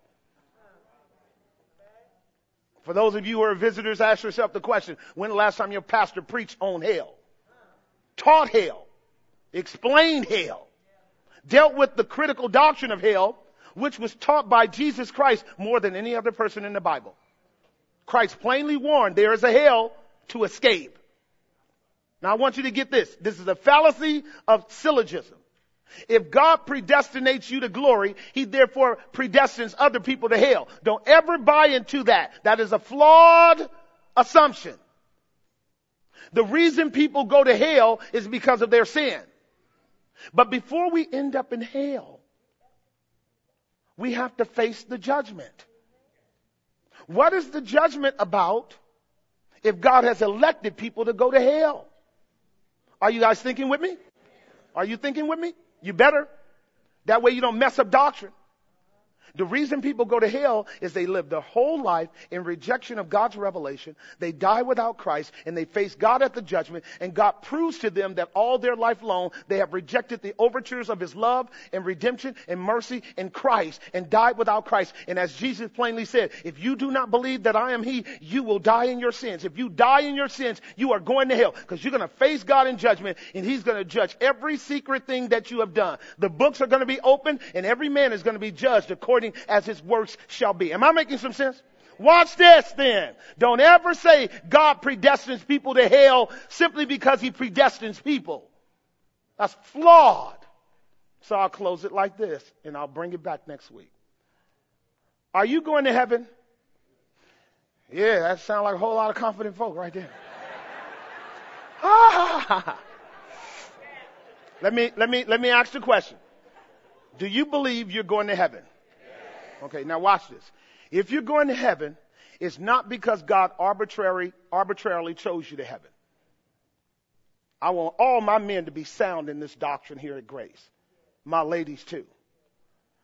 For those of you who are visitors, ask yourself the question, when the last time your pastor preached on hell? Taught hell? Explained hell? Dealt with the critical doctrine of hell, which was taught by Jesus Christ more than any other person in the Bible. Christ plainly warned there is a hell to escape. Now I want you to get this. This is a fallacy of syllogism. If God predestinates you to glory, he therefore predestines other people to hell. Don't ever buy into that. That is a flawed assumption. The reason people go to hell is because of their sin. But before we end up in hell, we have to face the judgment. What is the judgment about if God has elected people to go to hell? Are you guys thinking with me? Are you thinking with me? You better. That way you don't mess up doctrine. The reason people go to hell is they live their whole life in rejection of God's revelation. They die without Christ and they face God at the judgment, and God proves to them that all their life long they have rejected the overtures of his love and redemption and mercy in Christ and died without Christ. And as Jesus plainly said, if you do not believe that I am he, you will die in your sins. If you die in your sins, you are going to hell because you're going to face God in judgment, and he's going to judge every secret thing that you have done. The books are going to be opened and every man is going to be judged according as his works shall be. Am I making some sense? Watch this then. Don't ever say God predestines people to hell simply because he predestines people. That's flawed. So I'll close it like this and I'll bring it back next week. Are you going to heaven? Yeah, that sounds like a whole lot of confident folk right there. Let me ask the question. Do you believe you're going to heaven? Okay, now watch this. If you're going to heaven, it's not because God arbitrarily chose you to heaven. I want all my men to be sound in this doctrine here at Grace. My ladies too.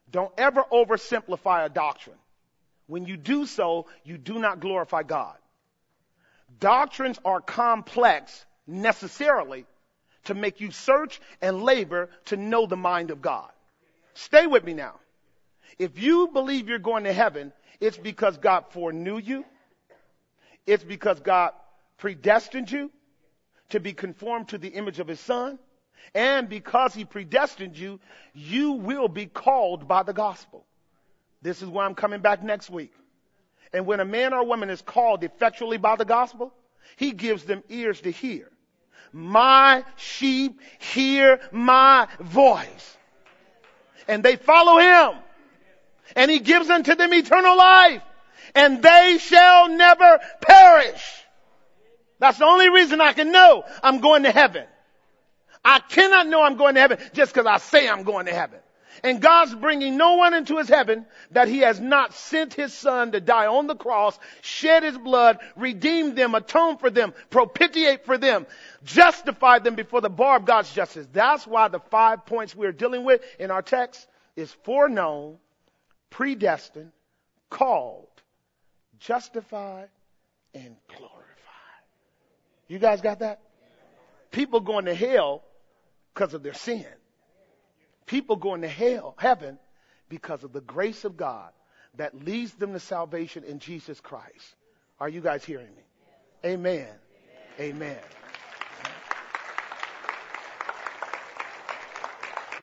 Don't ever oversimplify a doctrine. When you do so, you do not glorify God. Doctrines are complex necessarily to make you search and labor to know the mind of God. Stay with me now. If you believe you're going to heaven, it's because God foreknew you. It's because God predestined you to be conformed to the image of his son. And because he predestined you, you will be called by the gospel. This is why I'm coming back next week. And when a man or woman is called effectually by the gospel, he gives them ears to hear. My sheep hear my voice. And they follow him. And he gives unto them eternal life. And they shall never perish. That's the only reason I can know I'm going to heaven. I cannot know I'm going to heaven just because I say I'm going to heaven. And God's bringing no one into his heaven that he has not sent his son to die on the cross, shed his blood, redeem them, atone for them, propitiate for them, justify them before the bar of God's justice. That's why the 5 points we're dealing with in our text is foreknown, predestined, called, justified, and glorified. You guys got that? People going to hell because of their sin. People going to heaven because of the grace of God that leads them to salvation in Jesus Christ. Are you guys hearing me? Amen. Amen.